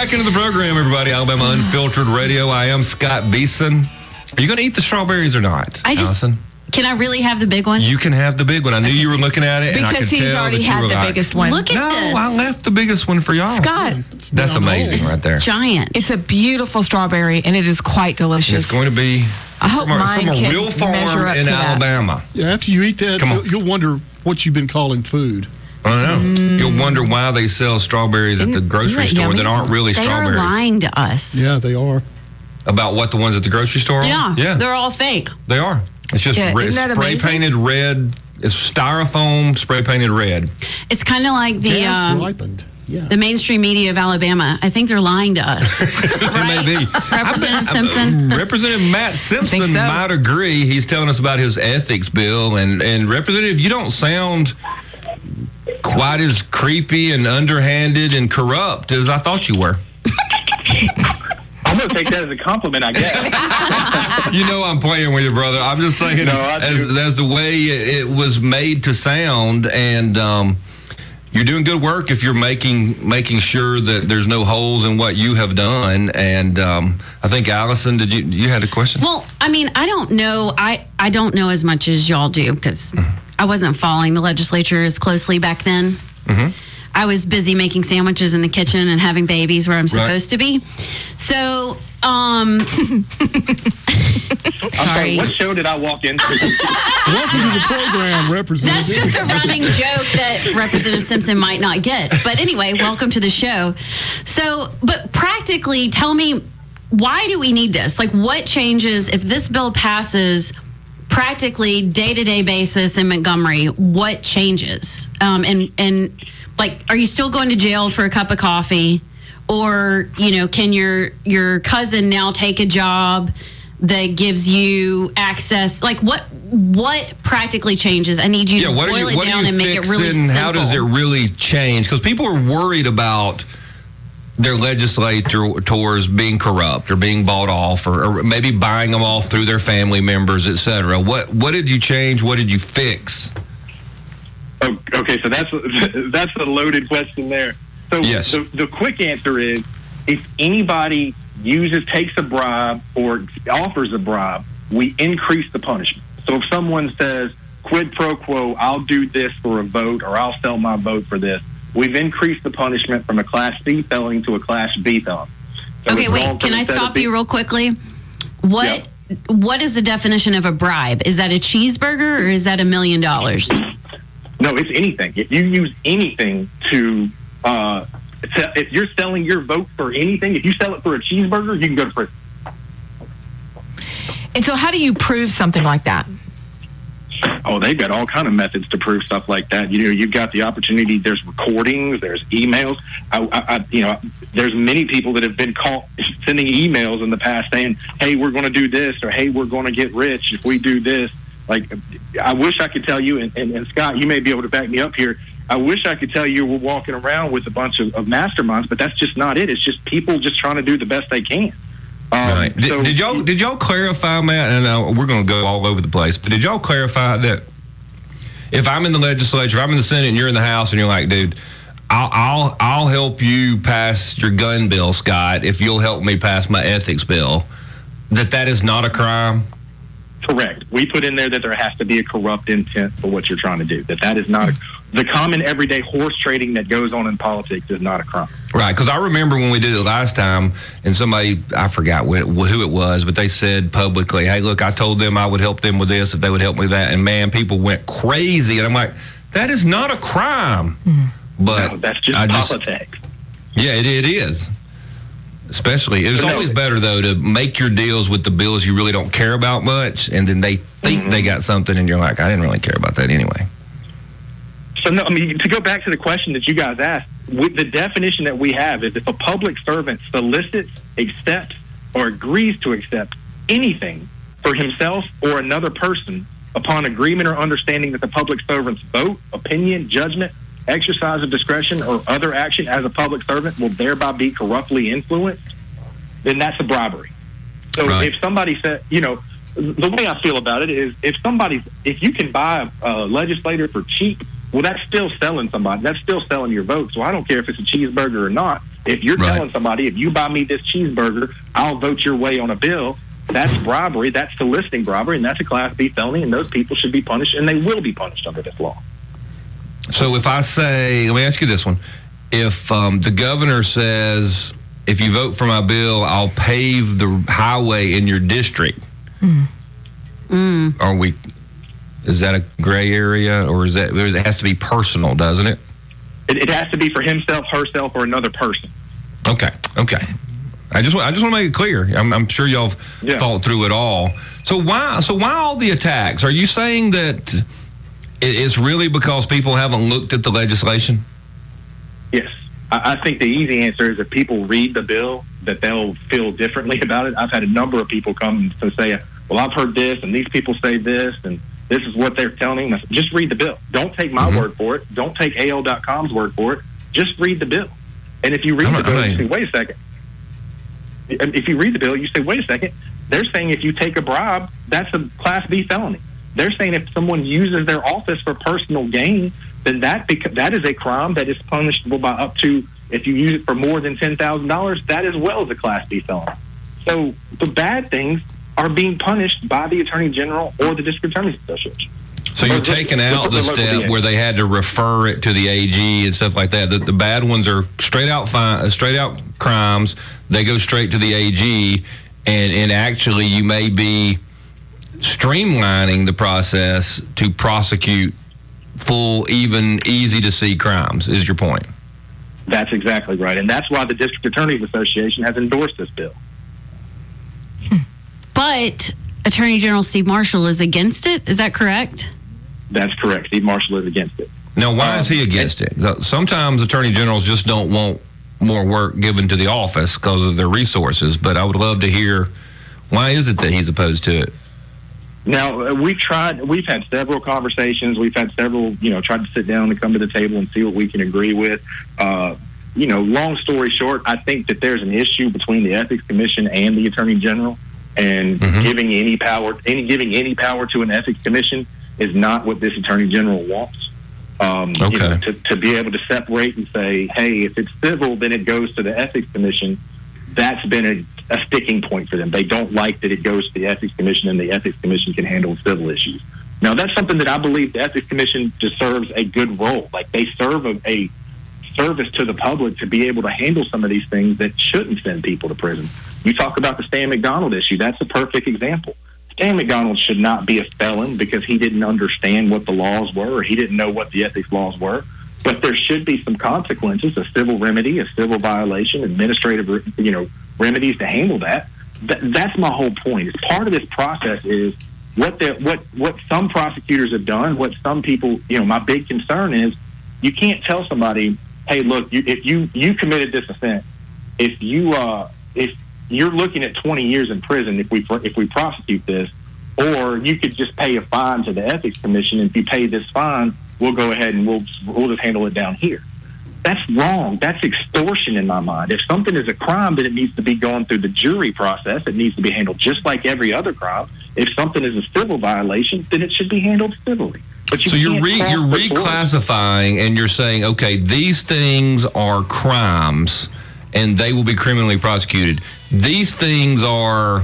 back into the program, everybody. Alabama Unfiltered Radio. I am Scott Beeson. Are you going to eat the strawberries or not, I just, Allison? Can I really have the big one? You can have the big one. I knew you were looking at it, and I could Because he's tell already that you had were the like, biggest one. Look at no, this. I left the biggest one for y'all. Scott. That's amazing right there. Giant. It's a beautiful strawberry, and it is quite delicious. It's going to be I hope from, a, mine from a can real measure farm up in to that. Alabama. Yeah, after you eat that, Come on. you'll, you'll wonder what you've been calling food. I don't know. Mm. You'll wonder why they sell strawberries at the grocery isn't that store yummy? that aren't really They strawberries. are lying to us. Yeah, they are. About what, the ones at the grocery store are? Yeah, Yeah, they're all fake. they are. It's just Yeah, red, isn't that spray amazing? painted red. It's styrofoam spray painted red. It's kind of like the Gas um, ripened. Yeah. the mainstream media of Alabama. I think they're lying to us. It may be. Representative Simpson. Representative Matt Simpson Think so. might agree. He's telling us about his ethics bill. And, and Representative, you don't sound quite as creepy and underhanded and corrupt as I thought you were. I'm going to take that as a compliment, I guess. You know I'm playing with you, brother. I'm just saying, No, I as, as the way it, it was made to sound, and um, you're doing good work if you're making making sure that there's no holes in what you have done. And um, I think Allison, did you you had a question? Well, I mean, I don't know. I, I don't know as much as y'all do because I wasn't following the legislature as closely back then. Mm-hmm. I was busy making sandwiches in the kitchen and having babies where I'm supposed to be. So, um, I'm sorry, sorry. what show did I walk into? Welcome to the program, Representative. That's just a running joke that Representative Simpson might not get. But anyway, welcome to the show. So, but practically, tell me, why do we need this? Like, what changes if this bill passes? Practically, day-to-day basis in Montgomery, what changes? Um, and and like, are you still going to jail for a cup of coffee, or you know, can your your cousin now take a job that gives you access? Like, what what practically changes? I need you Yeah, to what boil are you, it what down are you and make it really fixing? simple. How does it really change? Because people are worried about their legislators being corrupt or being bought off, or, or maybe buying them off through their family members, et cetera. What what did you change? What did you fix? Oh, okay, so that's that's a loaded question there. So Yes. the, the quick answer is, if anybody uses, takes a bribe, or offers a bribe, we increase the punishment. So if someone says, quid pro quo, I'll do this for a vote, or I'll sell my vote for this, we've increased the punishment from a Class C felony to a Class B felony. So Okay, it's gone wait. from Can I instead of stop being- you real quickly? What what is the definition of a bribe? Is that a cheeseburger or is that a million dollars? No, it's anything. If you use anything to, uh, to, if you're selling your vote for anything, if you sell it for a cheeseburger, you can go to prison. And so how do you prove something like that? Oh, they've got all kind of methods to prove stuff like that. You know, you've got the opportunity. There's recordings. There's emails. I, I, I, you know, there's many people that have been caught sending emails in the past saying, "Hey, we're going to do this," or "Hey, we're going to get rich if we do this." Like, I wish I could tell you, and, and, and Scott, you may be able to back me up here. I wish I could tell you we're walking around with a bunch of, of masterminds, but that's just not it. It's just people just trying to do the best they can. Um, Right. Did, so- did y'all did y'all clarify, Matt? And uh, we're going to go all over the place, but did y'all clarify that if I'm in the legislature, if I'm in the Senate, and you're in the House, and you're like, dude, I'll I'll I'll help you pass your gun bill, Scott, if you'll help me pass my ethics bill, that that is not a crime? Correct. We put in there that there has to be a corrupt intent for what you're trying to do. That that is not a, the common everyday horse trading that goes on in politics is not a crime. Right, because I remember when we did it last time, and somebody, I forgot wh- who it was, but they said publicly, hey, look, I told them I would help them with this if they would help me with that. And, man, people went crazy. And I'm like, that is not a crime. Mm-hmm. But no, that's just I politics. Just, yeah, it, it is. Especially, it's No. always better, though, to make your deals with the bills you really don't care about much, and then they think Mm-hmm. they got something, and you're like, I didn't really care about that anyway. So, no, I mean, to go back to the question that you guys asked, with the definition that we have is if a public servant solicits, accepts, or agrees to accept anything for himself or another person upon agreement or understanding that the public servant's vote, opinion, judgment, exercise of discretion, or other action as a public servant will thereby be corruptly influenced, then that's a bribery. So Right. if somebody said, you know, the way I feel about it is if somebody, if you can buy a, a legislator for cheap, well, that's still selling somebody. That's still selling your vote. So I don't care if it's a cheeseburger or not. If you're Right. telling somebody, if you buy me this cheeseburger, I'll vote your way on a bill, that's bribery, that's soliciting bribery, and that's a Class B felony, and those people should be punished, and they will be punished under this law. So if I say, let me ask you this one. If um, the governor says, if you vote for my bill, I'll pave the highway in your district, Mm. are we, is that a gray area, or is that, it has to be personal, doesn't it? It, it has to be for himself, herself, or another person. Okay, okay. I just, I just want to make it clear. I'm, I'm sure y'all have Yeah. thought through it all. So why, so why all the attacks? Are you saying that it- it's really because people haven't looked at the legislation? Yes. I, I think the easy answer is if people read the bill, that they'll feel differently about it. I've had a number of people come to say, well, I've heard this, and these people say this, and this is what they're telling me. Just read the bill. Don't take my Mm-hmm. word for it. Don't take A L dot com's word for it. Just read the bill. And if you read I'm the not- bill, I'm you not- say, wait a second. If you read the bill, you say, wait a second. They're saying if you take a bribe, that's a Class B felony. They're saying if someone uses their office for personal gain, then that beca- that is a crime that is punishable by up to, if you use it for more than ten thousand dollars, that as well as a Class B felony. So the bad things are being punished by the Attorney General or the District Attorney's Association. So you're Or just taking out the local D step A. where they had to refer it to the A G and stuff like that. The, the bad ones are straight out fine, straight out crimes. They go straight to the A G, and and actually you may be streamlining the process to prosecute full, even, easy to see crimes. Is your point? That's exactly right. And that's why the District Attorney's Association has endorsed this bill. But Attorney General Steve Marshall is against it. Is that correct? That's correct. Steve Marshall is against it. Now, why is he against it? Sometimes attorney generals just don't want more work given to the office because of their resources, but I would love to hear, why is it that he's opposed to it? Now, uh, we've tried, we've had several conversations. We've had several, you know, tried to sit down and come to the table and see what we can agree with. Uh, you know, long story short, I think that there's an issue between the Ethics Commission and the Attorney General, and Mm-hmm. giving any power, any giving any power to an Ethics Commission is not what this Attorney General wants. Um, you Okay. know, to, to be able to separate and say, hey, if it's civil, then it goes to the Ethics Commission. That's been a, a sticking point for them. They don't like that it goes to the Ethics Commission, and the Ethics Commission can handle civil issues. Now, that's something that I believe the Ethics Commission deserves a good role. Like, they serve a, a service to the public to be able to handle some of these things that shouldn't send people to prison. You talk about the Stan McDonald issue. That's a perfect example. Stan McDonald should not be a felon because he didn't understand what the laws were, or he didn't know what the ethics laws were. But there should be some consequences, a civil remedy, a civil violation, administrative, you know, remedies to handle that. Th- that's my whole point. Is part of this process is what the what what some prosecutors have done, what some people, you know, my big concern is you can't tell somebody, hey, look, you, if you you committed this offense, if you uh, if you're looking at twenty years in prison if we if we prosecute this, or you could just pay a fine to the Ethics Commission, and if you pay this fine, we'll go ahead and we'll we'll just handle it down here. That's wrong. That's extortion in my mind. If something is a crime, then it needs to be going through the jury process. It needs to be handled just like every other crime. If something is a civil violation, then it should be handled civilly. But you So you're can't re, cross you're the board. reclassifying, and you're saying, okay, these things are crimes, and they will be criminally prosecuted. These things are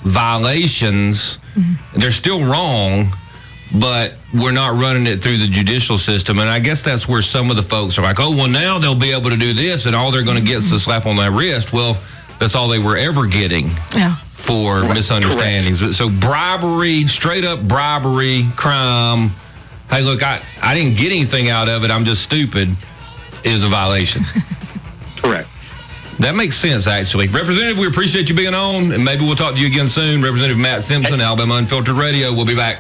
violations. They're still wrong, but we're not running it through the judicial system. And I guess that's where some of the folks are like, oh, well, now they'll be able to do this, and all they're going to get is a slap on their wrist. Well, that's all they were ever getting Yeah. for misunderstandings. So bribery, straight up bribery, crime. Hey, look, I, I didn't get anything out of it. I'm just stupid, is a violation. Correct. That makes sense, actually. Representative, we appreciate you being on, and maybe we'll talk to you again soon. Representative Matt Simpson, Alabama Unfiltered Radio. We'll be back.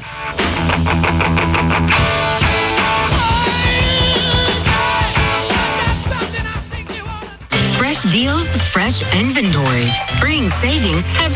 Fresh deals, fresh inventory. Spring savings have sprung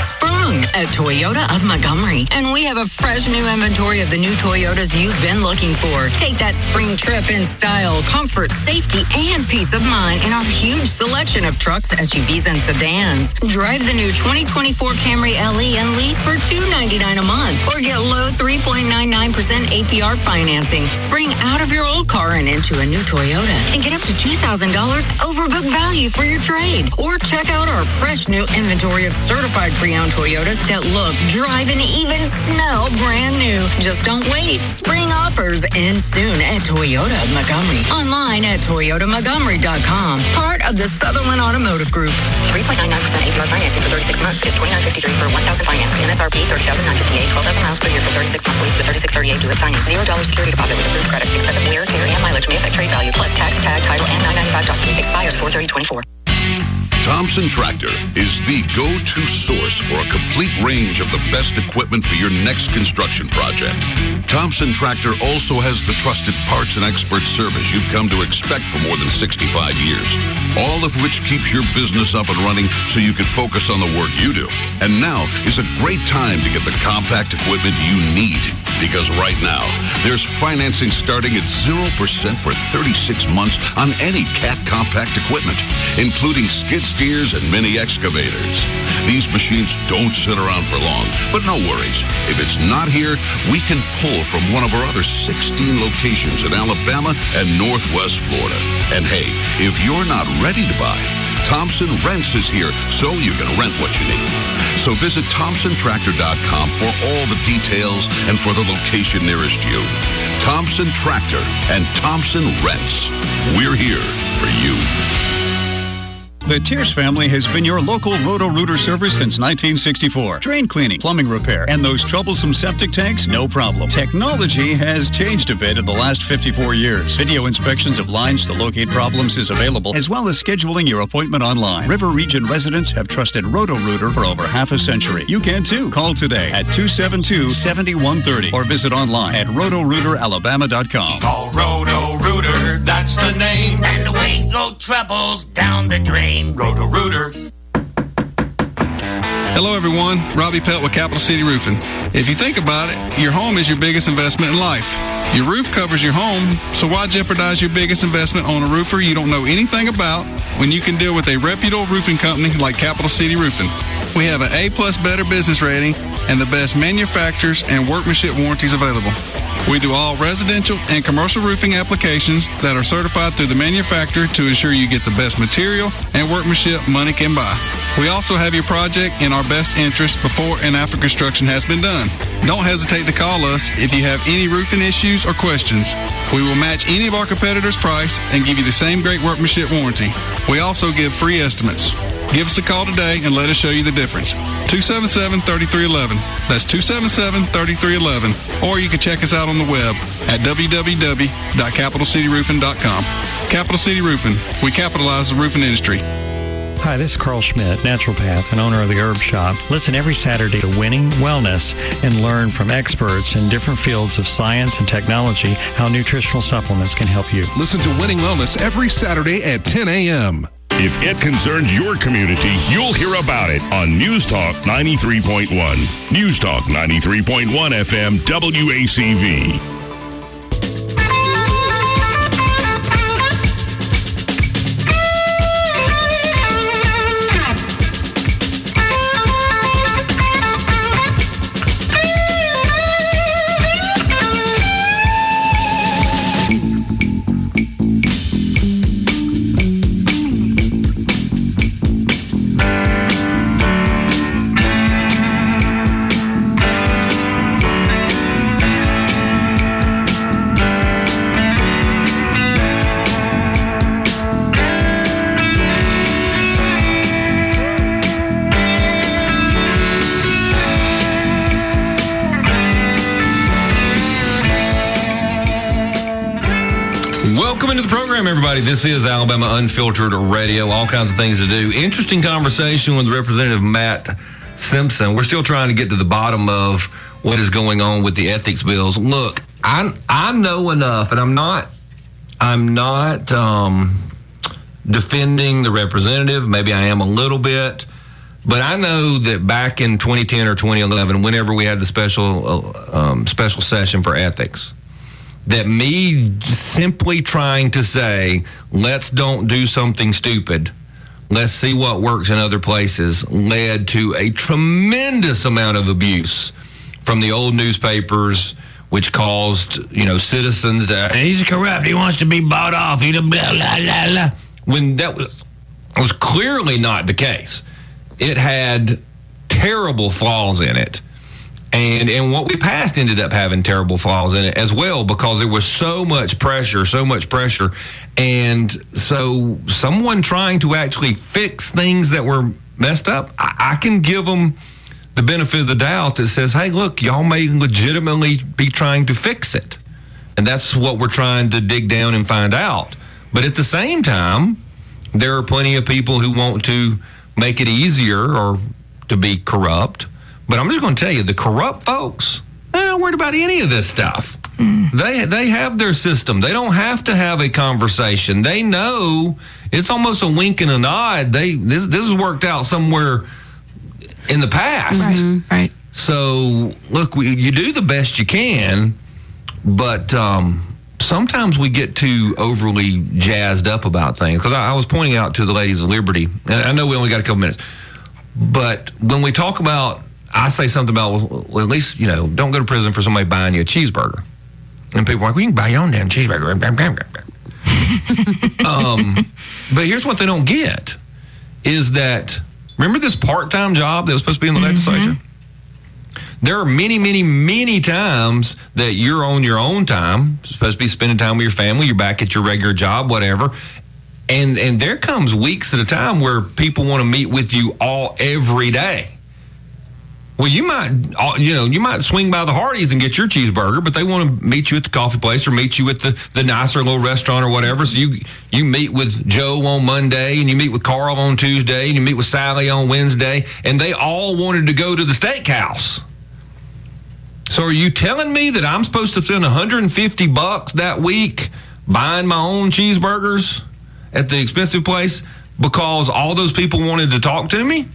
sprung at Toyota of Montgomery. And we have a fresh new inventory of the new Toyotas you've been looking for. Take that spring trip in style, comfort, safety, and peace of mind in our huge selection of trucks, S U Vs, and sedans. Drive the new twenty twenty-four Camry L E and lease for two hundred ninety-nine dollars a month or get low three point nine nine percent A P R financing. Spring out of your old car and into a new Toyota and get up to two thousand dollars overbook value for your trade. Or check out our fresh new inventory of certified pre-owned Toyotas that look, drive, and even smell brand new. Just don't wait. Spring offers end soon at Toyota of Montgomery. Online at toyota montgomery dot com. Part of the Sutherland Automotive Group. three point nine nine percent A P R financing for thirty-six months is twenty-nine fifty-three for one thousand financed. M S R P thirty thousand nine hundred fifty-eight, twelve thousand miles per year for thirty-six months lease with thirty-six thirty-eight due at signing. Zero dollars security deposit with approved credit. Excessive wear, tear, and mileage may affect trade value plus tax, tag, title, and nine ninety-five dollars. Expires four thirty twenty-four. Thompson Tractor is the go-to source for a complete range of the best equipment for your next construction project. Thompson Tractor also has the trusted parts and expert service you've come to expect for more than sixty-five years, all of which keeps your business up and running so you can focus on the work you do. And now is a great time to get the compact equipment you need, because right now, there's financing starting at zero percent for thirty-six months on any Cat compact equipment, including skid steers and mini excavators. These machines don't sit around for long, but no worries. If it's not here, we can pull from one of our other sixteen locations in Alabama and Northwest Florida. And hey, if you're not ready to buy, Thompson Rents is here so you can rent what you need. So visit thompson tractor dot com for all the details and for the location nearest you. Thompson Tractor and Thompson Rents. We're here for you. The Tierce family has been your local Roto-Rooter service since nineteen sixty-four. Drain cleaning, plumbing repair, and those troublesome septic tanks, no problem. Technology has changed a bit in the last fifty-four years. Video inspections of lines to locate problems is available, as well as scheduling your appointment online. River Region residents have trusted Roto-Rooter for over half a century. You can too. Call today at two seven two, seven one three zero or visit online at roto rooter alabama dot com. Call Roto-Rooter, that's the name. And away go troubles down the drain. Roto-Rooter. Hello, everyone. Robbie Pelt with Capital City Roofing. If you think about it, your home is your biggest investment in life. Your roof covers your home, so why jeopardize your biggest investment on a roofer you don't know anything about when you can deal with a reputable roofing company like Capital City Roofing? We have an A-plus Better Business rating and the best manufacturers and workmanship warranties available. We do all residential and commercial roofing applications that are certified through the manufacturer to ensure you get the best material and workmanship money can buy. We also have your project in our best interest before and after construction has been done. Don't hesitate to call us if you have any roofing issues or questions. We will match any of our competitors' price and give you the same great workmanship warranty. We also give free estimates. Give us a call today and let us show you the difference. two seven seven, three three one one. That's two seven seven, three three one one. Or you can check us out on the web at w w w dot capital city roofing dot com. Capital City Roofing. We capitalize the roofing industry. Hi, this is Carl Schmidt, naturopath and owner of the Herb Shop. Listen every Saturday to Winning Wellness and learn from experts in different fields of science and technology how nutritional supplements can help you. Listen to Winning Wellness every Saturday at ten a.m. If it concerns your community, you'll hear about it on News Talk ninety-three point one. News Talk ninety-three point one F M W A C V. Welcome into the program, everybody. This is Alabama Unfiltered Radio. All kinds of things to do. Interesting conversation with Representative Matt Simpson. We're still trying to get to the bottom of what is going on with the ethics bills. Look, I I know enough, and I'm not I'm not um, defending the representative. Maybe I am a little bit. But I know that back in twenty ten or twenty eleven, whenever we had the special um, special session for ethics, that me simply trying to say, let's don't do something stupid, let's see what works in other places, led to a tremendous amount of abuse from the old newspapers, which caused, you know, citizens, uh, he's corrupt, he wants to be bought off, he blah, blah, blah, blah. When that was, was clearly not the case. It had terrible flaws in it. And and what we passed ended up having terrible flaws in it as well, because there was so much pressure, so much pressure. And so someone trying to actually fix things that were messed up, I, I can give them the benefit of the doubt that says, hey, look, y'all may legitimately be trying to fix it. And that's what we're trying to dig down and find out. But at the same time, there are plenty of people who want to make it easier or to be corrupt. But I'm just going to tell you, the corrupt folks, they're not worried about any of this stuff. Mm. They they have their system. They don't have to have a conversation. They know it's almost a wink and a nod. They this this has worked out somewhere in the past. Right. Right. So look, we, you do the best you can, but um, sometimes we get too overly jazzed up about things. Because I, I was pointing out to the ladies of Liberty, and I know we only got a couple minutes, but when we talk about, I say something about, well, at least, you know, don't go to prison for somebody buying you a cheeseburger. And people are like, well, you can buy your own damn cheeseburger. um, but here's what they don't get, is that, remember this part-time job that was supposed to be in the mm-hmm. legislature? There are many, many, many times that you're on your own time, supposed to be spending time with your family, you're back at your regular job, whatever. And and there comes weeks at a time where people want to meet with you all every day. Well, you might, you know, you might swing by the Hardee's and get your cheeseburger, but they want to meet you at the coffee place or meet you at the, the nicer little restaurant or whatever. So you you meet with Joe on Monday, and you meet with Carl on Tuesday, and you meet with Sally on Wednesday, and they all wanted to go to the steakhouse. So are you telling me that I'm supposed to spend one hundred fifty bucks that week buying my own cheeseburgers at the expensive place because all those people wanted to talk to me?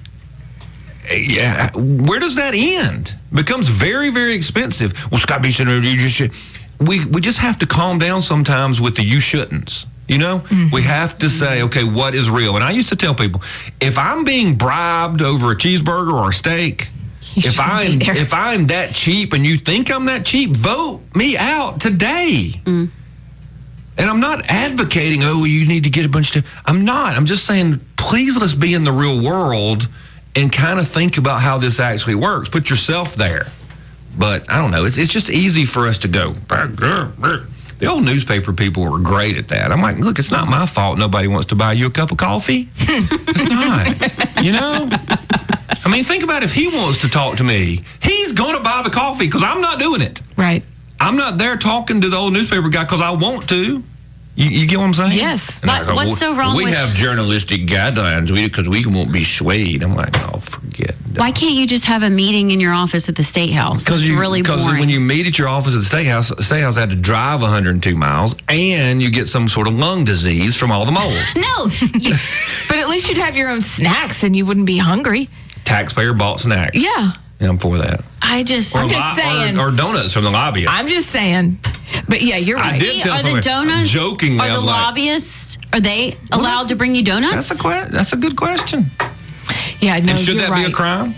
Yeah, where does that end? It becomes very, very expensive. Well, Scott B. Center, you just should. We we just have to calm down sometimes with the you shouldn'ts. You know, mm-hmm. we have to say, okay, what is real? And I used to tell people, if I'm being bribed over a cheeseburger or a steak, you if I'm if I'm that cheap and you think I'm that cheap, vote me out today. Mm. And I'm not advocating, oh, you need to get a bunch of stuff. I'm not. I'm just saying, please, let's be in the real world and kind of think about how this actually works. Put yourself there. But I don't know. It's it's just easy for us to go. The old newspaper people were great at that. I'm like, look, it's not my fault nobody wants to buy you a cup of coffee. It's not. You know? I mean, think about if he wants to talk to me. He's going to buy the coffee because I'm not doing it. Right. I'm not there talking to the old newspaper guy because I want to. You, you get what I'm saying? Yes. What, go, what's well, so wrong we with... We have journalistic guidelines because we, we won't be swayed. I'm like, oh, forget it. Why can't you just have a meeting in your office at the State House? It's you, really boring. Because when you meet at your office at the State House, the State House had to drive one hundred two miles, and you get some sort of lung disease from all the mold. No. You, but at least you'd have your own snacks and you wouldn't be hungry. Taxpayer bought snacks. Yeah. Yeah, I'm for that. I just, or I'm just li- saying. Or, or donuts from the lobbyists. I'm just saying. But yeah, you're right. I did tell are the donuts, jokingly, are the I'm like, lobbyists, are they allowed to bring you donuts? That's a, que- that's a good question. Yeah, no, and should you're that right. be a crime?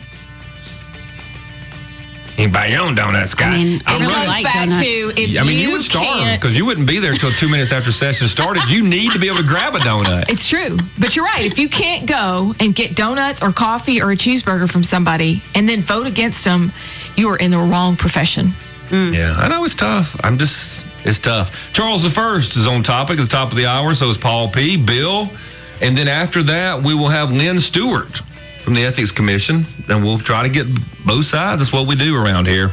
You can buy your own donuts, Scott. I mean, It goes like back donuts. to if I mean, you, you would starve can't- because you wouldn't be there until two minutes after session started. You need to be able to grab a donut. It's true. But you're right. If you can't go and get donuts or coffee or a cheeseburger from somebody and then vote against them, you are in the wrong profession. Mm. Yeah, I know it's tough. I'm just, it's tough. Charles the First is on topic at the top of the hour. So is Paul P., Bill. And then after that, we will have Lynn Stewart from the Ethics Commission. And we'll try to get both sides. That's what we do around here.